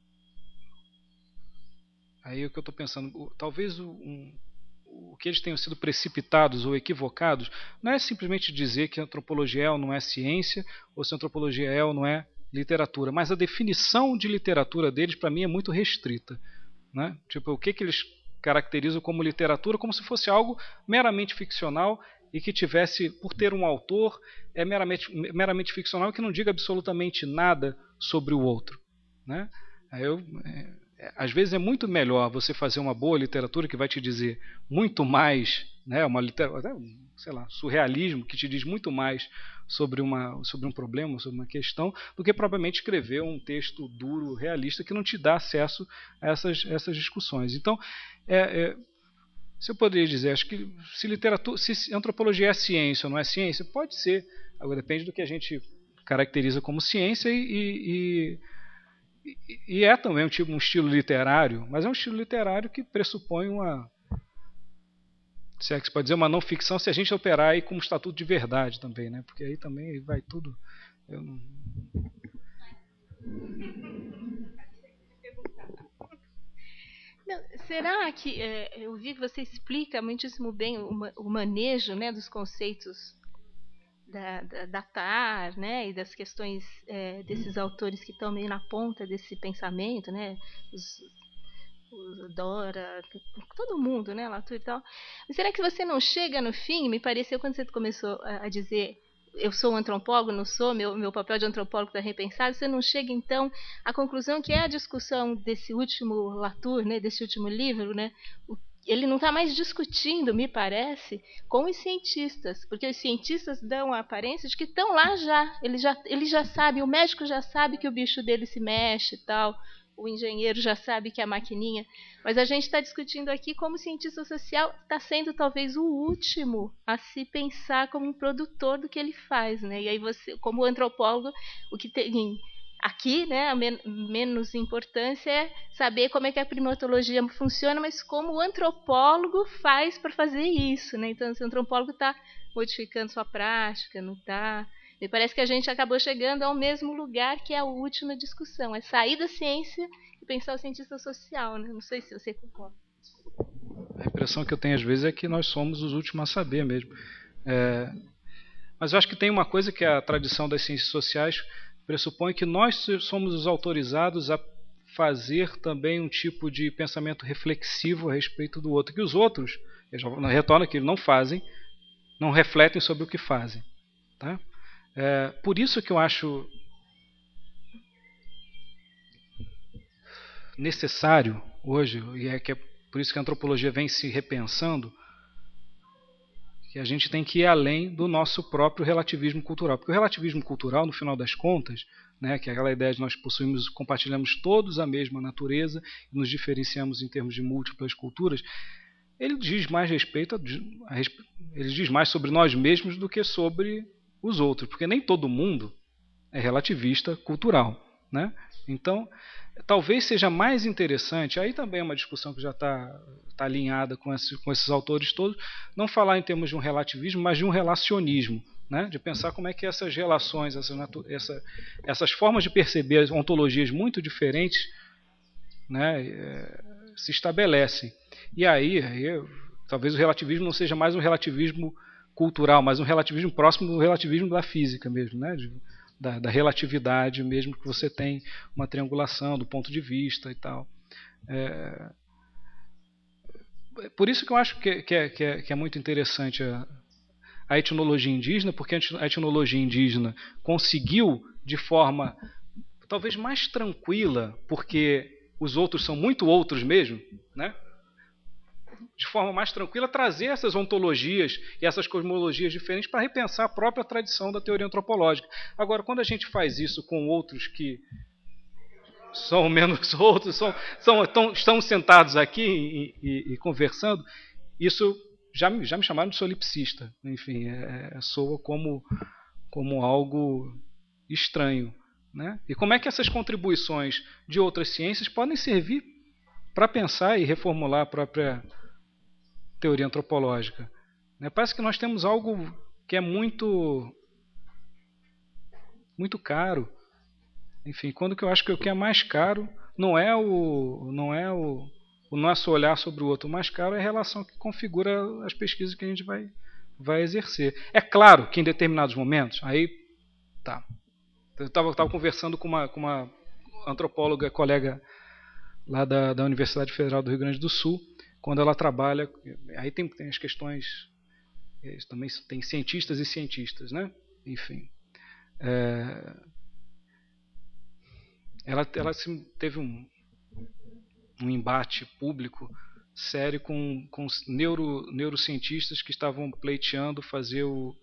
aí é o que eu estou pensando, talvez o, um, o que eles tenham sido precipitados ou equivocados não é simplesmente dizer que a antropologia é ou não é ciência, ou se a antropologia é ou não é literatura, mas a definição de literatura deles, para mim, é muito restrita, né? Tipo, o que, que eles caracterizam como literatura, como se fosse algo meramente ficcional e que tivesse, por ter um autor, é meramente, meramente ficcional, que não diga absolutamente nada sobre o outro, né? Aí eu, é, às vezes é muito melhor você fazer uma boa literatura que vai te dizer muito mais, né? Uma literatura, sei lá, surrealismo, que te diz muito mais sobre, uma, sobre um problema, sobre uma questão, do que propriamente escrever um texto duro, realista, que não te dá acesso a essas, essas discussões. Então, é, é, se eu poderia dizer, acho que se literatura, se antropologia é ciência ou não é ciência, pode ser. Agora depende do que a gente caracteriza como ciência e, e, e, e é também um, tipo, um estilo literário, mas é um estilo literário que pressupõe uma, se é que se pode dizer, uma não ficção, se a gente operar aí como estatuto de verdade também, né? Porque aí também vai tudo. Eu não...
Não, será que é, eu vi que você explica muitíssimo bem o, o manejo, né, dos conceitos da, da datar, né, e das questões é, desses autores que estão meio na ponta desse pensamento, né, os, os Dora, todo mundo, né, Latour e tal. Mas será que você não chega no fim? Me pareceu quando você começou a, a dizer eu sou um antropólogo, não sou, meu, meu papel de antropólogo está repensado, você não chega então à conclusão que é a discussão desse último Latour, né, desse último livro, né, o, ele não está mais discutindo, me parece, com os cientistas, porque os cientistas dão a aparência de que estão lá já, ele já, ele já sabe, o médico já sabe que o bicho dele se mexe e tal, o engenheiro já sabe que é a maquininha, mas a gente está discutindo aqui como o cientista social está sendo talvez o último a se pensar como um produtor do que ele faz, né? E aí você, como antropólogo, o que tem aqui, né, a men menos importância é saber como é que a primatologia funciona, mas como o antropólogo faz para fazer isso, né? Então, se o antropólogo está modificando sua prática, não está... Me parece que a gente acabou chegando ao mesmo lugar que é a última discussão. É sair da ciência e pensar o cientista social, né? Não sei se você concorda.
A impressão que eu tenho às vezes é que nós somos os últimos a saber mesmo. É... Mas eu acho que tem uma coisa que a tradição das ciências sociais pressupõe, que nós somos os autorizados a fazer também um tipo de pensamento reflexivo a respeito do outro. Que os outros, eu já retorno aqui, não fazem, não refletem sobre o que fazem. Tá? É, por isso que eu acho necessário hoje, e é, que é por isso que a antropologia vem se repensando, que a gente tem que ir além do nosso próprio relativismo cultural. Porque o relativismo cultural, no final das contas, né, que é aquela ideia de nós possuímos, compartilhamos todos a mesma natureza e nos diferenciamos em termos de múltiplas culturas, ele diz mais respeito a, a, ele diz mais sobre nós mesmos do que sobre os outros, porque nem todo mundo é relativista cultural, né? Então, talvez seja mais interessante, aí também é uma discussão que já está tá alinhada com, esse, com esses autores todos, não falar em termos de um relativismo, mas de um relacionismo, né? De pensar como é que essas relações, essas, essa, essas formas de perceber ontologias muito diferentes, né, é, se estabelecem. E aí, aí, talvez o relativismo não seja mais um relativismo cultural, mas um relativismo próximo do relativismo da física mesmo, né? De, da, da relatividade mesmo, que você tem uma triangulação do ponto de vista e tal. É, por isso que eu acho que, que, é, que, é, que é muito interessante a, a etnologia indígena, porque a etnologia indígena conseguiu de forma talvez mais tranquila, porque os outros são muito outros mesmo, né? De forma mais tranquila, trazer essas ontologias e essas cosmologias diferentes para repensar a própria tradição da teoria antropológica. Agora, quando a gente faz isso com outros que são menos outros, são, são, tão, estão sentados aqui e, e, e conversando, isso já, já me chamaram de solipsista. Enfim, é, é, soa como, como algo estranho. Né? E como é que essas contribuições de outras ciências podem servir para pensar e reformular a própria teoria antropológica? Né? Parece que nós temos algo que é muito, muito caro. Enfim, quando que eu acho que o que é mais caro não é o, não é o, o nosso olhar sobre o outro. O mais caro é a relação que configura as pesquisas que a gente vai, vai exercer. É claro que em determinados momentos, aí tá. Eu estava conversando com uma, com uma antropóloga, colega lá da, da Universidade Federal do Rio Grande do Sul, quando ela trabalha, aí tem, tem as questões, também tem cientistas e cientistas, né? Enfim. É, ela ela teve um, um embate público sério com, com neuro, neurocientistas que estavam pleiteando fazer o...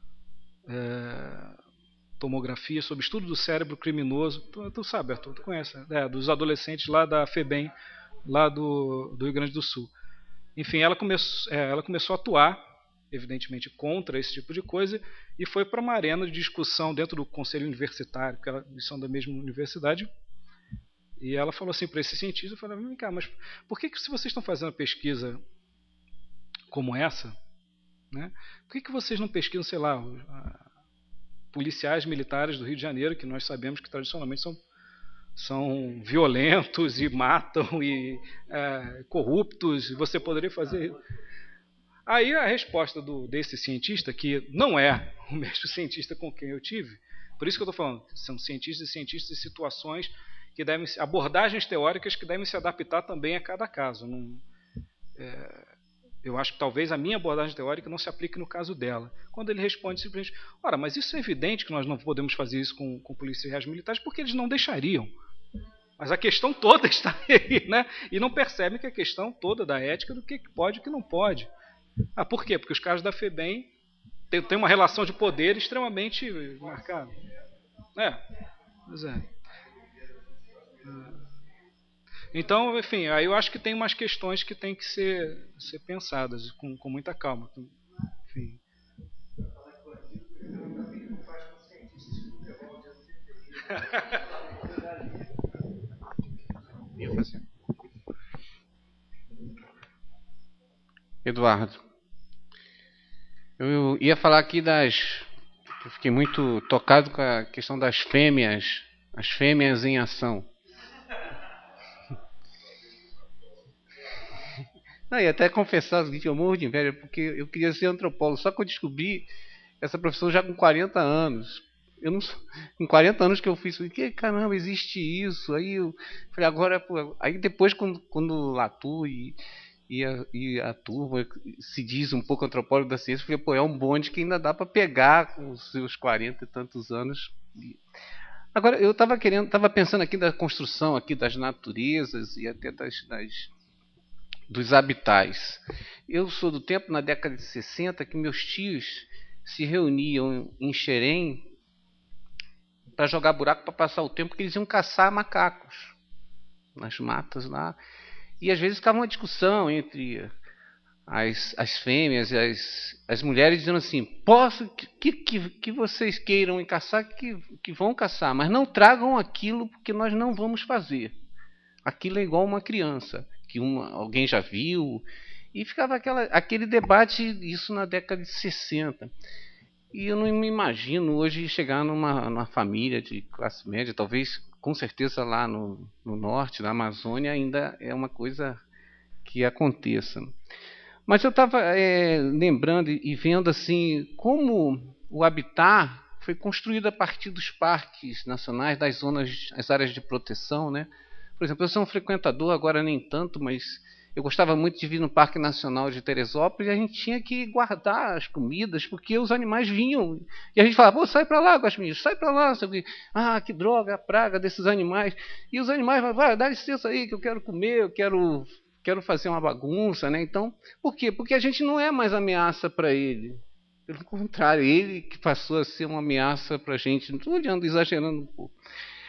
É, tomografia sobre estudo do cérebro criminoso, tu, tu sabe, Arthur, tu conhece, é, dos adolescentes lá da FEBEM, lá do, do Rio Grande do Sul. Enfim, ela, come, é, ela começou a atuar, evidentemente, contra esse tipo de coisa, e foi para uma arena de discussão dentro do conselho universitário, porque eles são da mesma universidade, e ela falou assim para esse cientista, eu falei, vem cá, mas por que, que se vocês estão fazendo pesquisa como essa, né, por que, que vocês não pesquisam, sei lá, policiais militares do Rio de Janeiro, que nós sabemos que tradicionalmente são, são violentos e matam e é, corruptos, e você poderia fazer... Aí a resposta do, desse cientista, que não é o mesmo cientista com quem eu tive, por isso que eu estou falando, são cientistas e cientistas em situações que devem, abordagens teóricas que devem se adaptar também a cada caso. Não, é, eu acho que talvez a minha abordagem teórica não se aplique no caso dela. Quando ele responde simplesmente, ora, mas isso é evidente que nós não podemos fazer isso com, com policiais militares porque eles não deixariam. Mas a questão toda está aí, né? E não percebem que a questão toda da ética do que pode e o que não pode. Ah, por quê? Porque os caras da FEBEM têm, têm uma relação de poder extremamente marcada. É, pois é. Então, enfim, aí eu acho que tem umas questões que têm que ser, ser pensadas com, com muita calma. Enfim.
Eduardo, eu ia falar aqui das... Eu fiquei muito tocado com a questão das fêmeas, as fêmeas em ação. Não, e até confessar o seguinte, eu morro de inveja, porque eu queria ser antropólogo, só que eu descobri essa profissão já com quarenta anos. Eu não, em quarenta anos que eu fiz, eu falei, caramba, existe isso. Aí eu falei, agora, pô, aí depois quando, quando o Latour e, e, a, e a turma se diz um pouco antropólogo da ciência, eu falei, pô, é um bonde que ainda dá para pegar com os seus quarenta e tantos anos. Agora, eu estava querendo, estava pensando aqui da construção aqui das naturezas e até das, das dos habitais. Eu sou do tempo, na década de sessenta, que meus tios se reuniam em Xerém para jogar buraco para passar o tempo, porque eles iam caçar macacos nas matas lá. E às vezes ficava uma discussão entre as, as fêmeas e as, as mulheres, dizendo assim, posso que, que, que vocês queiram caçar, que, que vão caçar, mas não tragam aquilo porque nós não vamos fazer. Aquilo é igual uma criança, que uma, alguém já viu, e ficava aquela, aquele debate, isso na década de sessenta. E eu não me imagino hoje chegar numa, numa família de classe média, talvez, com certeza lá no, no norte, na Amazônia, ainda é uma coisa que aconteça. Mas eu estava é, lembrando e vendo assim, como o habitat foi construído a partir dos parques nacionais, das zonas, as áreas de proteção, né? Por exemplo, eu sou um frequentador, agora nem tanto, mas eu gostava muito de vir no Parque Nacional de Teresópolis e a gente tinha que guardar as comidas, porque os animais vinham. E a gente falava, pô, sai para lá, Guaximins, sai para lá. Sabe? Ah, que droga, a praga desses animais. E os animais falavam, vai, dá licença aí que eu quero comer, eu quero, quero fazer uma bagunça. Né? Então, por quê? Porque a gente não é mais ameaça para ele. Pelo contrário, ele que passou a ser uma ameaça para a gente. Não estou olhando, exagerando um pouco.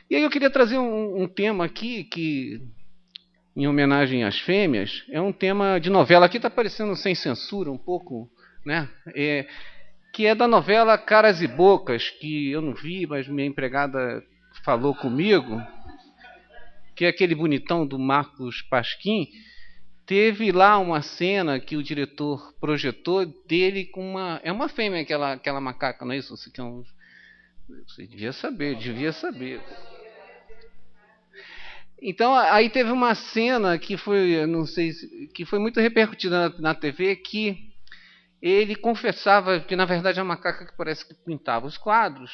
E aí eu queria trazer um, um tema aqui que, em homenagem às fêmeas, é um tema de novela. Aqui está parecendo sem censura um pouco, né? É, que é da novela Caras e Bocas, que eu não vi, mas minha empregada falou comigo, que é aquele bonitão do Marcos Pasquim. Teve lá uma cena que o diretor projetou dele com uma... É uma fêmea, aquela, aquela macaca, não é isso? Você, que é um, você devia saber, devia saber. Então, aí teve uma cena que foi, não sei, que foi muito repercutida na, na T V, que ele confessava que, na verdade, é a macaca que parece que pintava os quadros,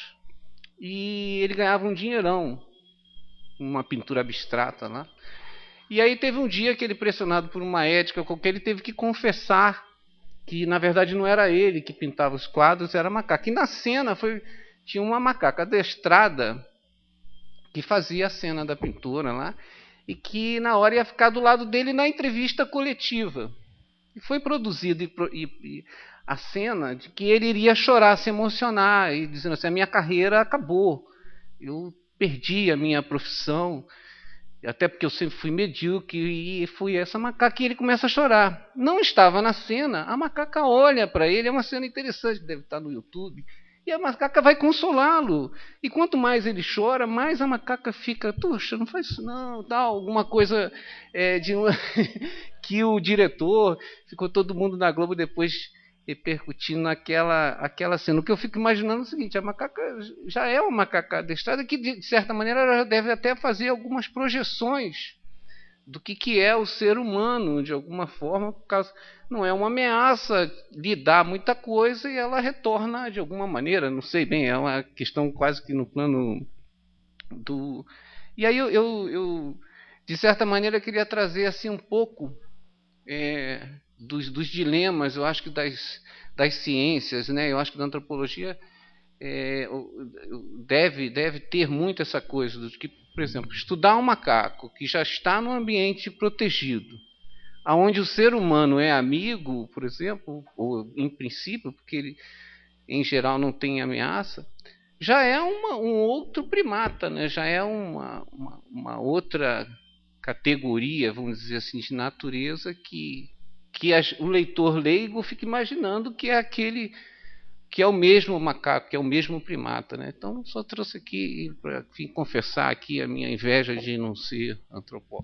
e ele ganhava um dinheirão, uma pintura abstrata lá. E aí teve um dia que ele, pressionado por uma ética qualquer, ele teve que confessar que, na verdade, não era ele que pintava os quadros, era a macaca. E na cena foi, tinha uma macaca adestrada que fazia a cena da pintura lá, e que na hora ia ficar do lado dele na entrevista coletiva. E foi produzida e, e, e a cena de que ele iria chorar, se emocionar, e dizendo assim, a minha carreira acabou, eu perdi a minha profissão, até porque eu sempre fui medíocre, e fui essa macaca, e ele começa a chorar. Não estava na cena, a macaca olha para ele, é uma cena interessante, deve estar no YouTube, e a macaca vai consolá-lo. E quanto mais ele chora, mais a macaca fica, puxa, não faz isso não, tal, alguma coisa é, de uma... que o diretor, ficou todo mundo na Globo depois repercutindo aquela, aquela cena. O que eu fico imaginando é o seguinte, a macaca já é uma macaca adestrada que, de certa maneira, ela já deve até fazer algumas projeções do que, que é o ser humano, de alguma forma, por causa, não é uma ameaça, lhe dá muita coisa e ela retorna de alguma maneira, não sei bem, é uma questão quase que no plano do... E aí eu, eu, eu de certa maneira, queria trazer assim um pouco é, dos, dos dilemas, eu acho que das, das ciências, né? Eu acho que da antropologia é, deve, deve ter muito essa coisa, do que, por exemplo, estudar um macaco que já está num ambiente protegido, onde o ser humano é amigo, por exemplo, ou em princípio, porque ele, em geral, não tem ameaça, já é uma, um outro primata, né? Já é uma, uma, uma outra categoria, vamos dizer assim, de natureza que, que as, o leitor leigo fica imaginando que é aquele que é o mesmo macaco, que é o mesmo primata, né? Então, só trouxe aqui para confessar aqui a minha inveja de não ser antropólogo.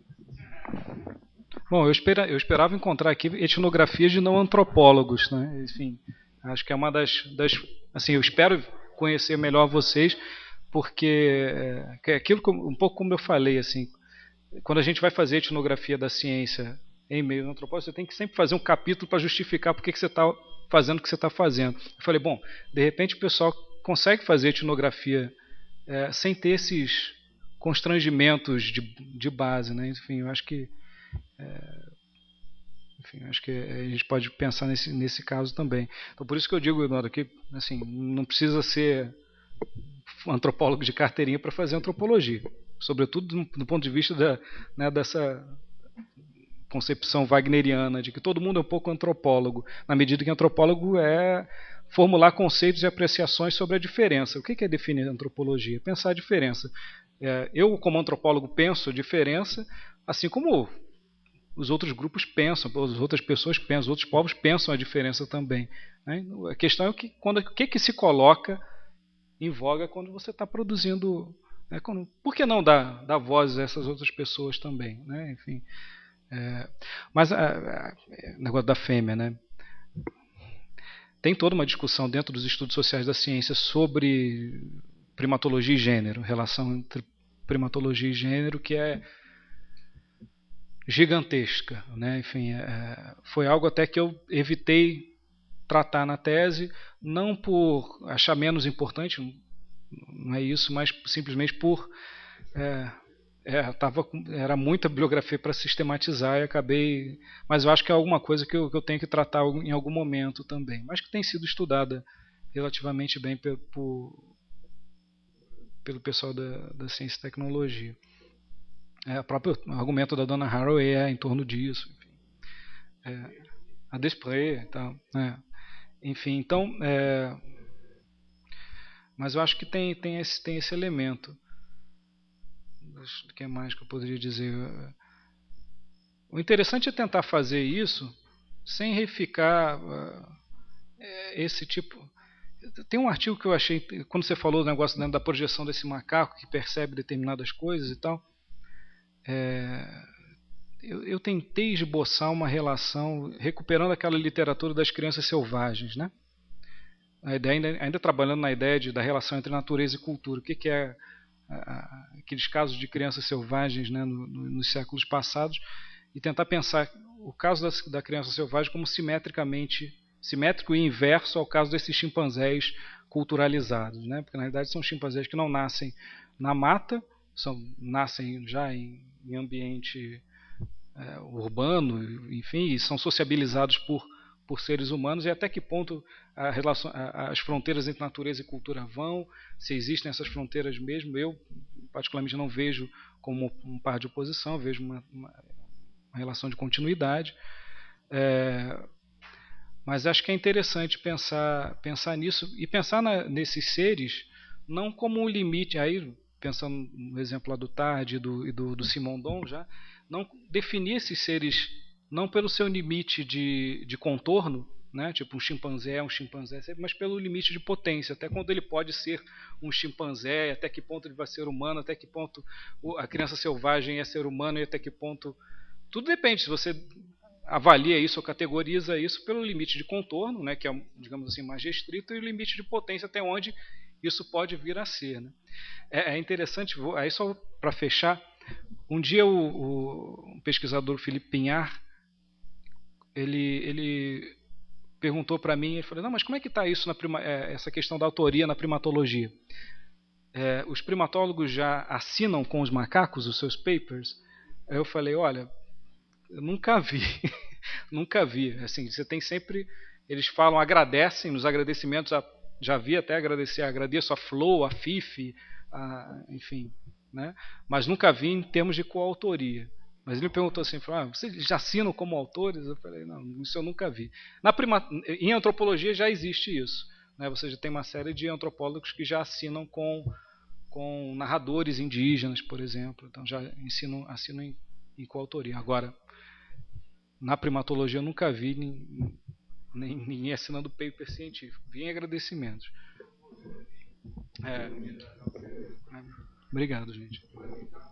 Bom, eu, espera, eu esperava encontrar aqui etnografias de não antropólogos, né? Enfim, acho que é uma das, das... Assim, eu espero conhecer melhor vocês, porque é aquilo que, um pouco como eu falei, assim, quando a gente vai fazer etnografia da ciência em meio ao antropólogo, você tem que sempre fazer um capítulo para justificar por que você está fazendo o que você está fazendo. Eu falei, bom, de repente o pessoal consegue fazer etnografia é, sem ter esses constrangimentos de, de base, né? Enfim, eu acho que é, enfim, acho que a gente pode pensar nesse, nesse caso também. Então, por isso que eu digo, Eduardo, que assim, não precisa ser antropólogo de carteirinha para fazer antropologia, sobretudo do, do ponto de vista da, né, dessa concepção wagneriana de que todo mundo é um pouco antropólogo, na medida que antropólogo é formular conceitos e apreciações sobre a diferença. O que é definir antropologia? Pensar a diferença. É, eu, como antropólogo, penso a diferença, assim como os outros grupos pensam, as outras pessoas pensam, os outros povos pensam a diferença também, né? A questão é o que, quando, o que, que se coloca em voga quando você está produzindo, né? Quando, por que não dar, dar voz a essas outras pessoas também, né? Enfim, é, mas o negócio da fêmea, né? Tem toda uma discussão dentro dos estudos sociais da ciência sobre primatologia e gênero, relação entre primatologia e gênero, que é gigantesca, né? Enfim, é, foi algo até que eu evitei tratar na tese, não por achar menos importante, não é isso, mas simplesmente por é, é, tava, era muita bibliografia para sistematizar e acabei, mas eu acho que é alguma coisa que eu, que eu tenho que tratar em algum momento também, mas que tem sido estudada relativamente bem por, por, pelo pessoal da, da ciência e tecnologia. É, o próprio argumento da dona Haraway é em torno disso, enfim. É, a Desprez e tal, é. Enfim, então, é, mas eu acho que tem, tem, esse, tem esse elemento. O que mais que eu poderia dizer? O interessante é tentar fazer isso sem reificar uh, esse tipo. Tem um artigo que eu achei, quando você falou do negócio, né, da projeção desse macaco que percebe determinadas coisas e tal, é, eu, eu tentei esboçar uma relação, recuperando aquela literatura das crianças selvagens, né? A ideia, ainda, ainda trabalhando na ideia de, da relação entre natureza e cultura. O que, que é a, a, aqueles casos de crianças selvagens, né, no, no, nos séculos passados, e tentar pensar o caso da, da criança selvagem como simetricamente simétrico e inverso ao caso desses chimpanzés culturalizados, né? Porque na realidade são chimpanzés que não nascem na mata, são, nascem já em, em ambiente é, urbano, enfim, e são sociabilizados por, por seres humanos, e até que ponto a relação, a, as fronteiras entre natureza e cultura vão, se existem essas fronteiras mesmo. Eu particularmente não vejo como um par de oposição, vejo uma, uma uma relação de continuidade, é, mas acho que é interessante pensar, pensar nisso e pensar na, nesses seres não como um limite, aí pensando no exemplo lá do Tarde e do, do, do Simondon, já, não definir esses seres não pelo seu limite de, de contorno, né, tipo um chimpanzé é um chimpanzé, mas pelo limite de potência, até quando ele pode ser um chimpanzé, até que ponto ele vai ser humano, até que ponto a criança selvagem é ser humano e até que ponto. Tudo depende, se você avalia isso ou categoriza isso pelo limite de contorno, né, que é, digamos assim, mais restrito, e o limite de potência até onde isso pode vir a ser. Né. É, é interessante, vou, aí só para fechar, um dia o, o, o pesquisador Felipe Pinhar, ele, ele perguntou para mim, ele falou, não, mas como é que está isso, na prima, é, essa questão da autoria na primatologia? É, os primatólogos já assinam com os macacos os seus papers? Aí eu falei, olha, eu nunca vi, nunca vi. Assim, você tem sempre, eles falam, agradecem, nos agradecimentos, a, já vi até agradecer, agradeço a Flow, a Fife, a, enfim, né? Mas nunca vi em termos de coautoria. Mas ele me perguntou assim, falou, ah, vocês já assinam como autores? Eu falei, não, isso eu nunca vi. Na prima, em antropologia já existe isso, né? Você já tem uma série de antropólogos que já assinam com, com narradores indígenas, por exemplo, então já ensinam, assinam em, em coautoria. Agora, na primatologia eu nunca vi nem, nem, ninguém assinando paper científico. Vi em agradecimentos. É, é, obrigado, gente.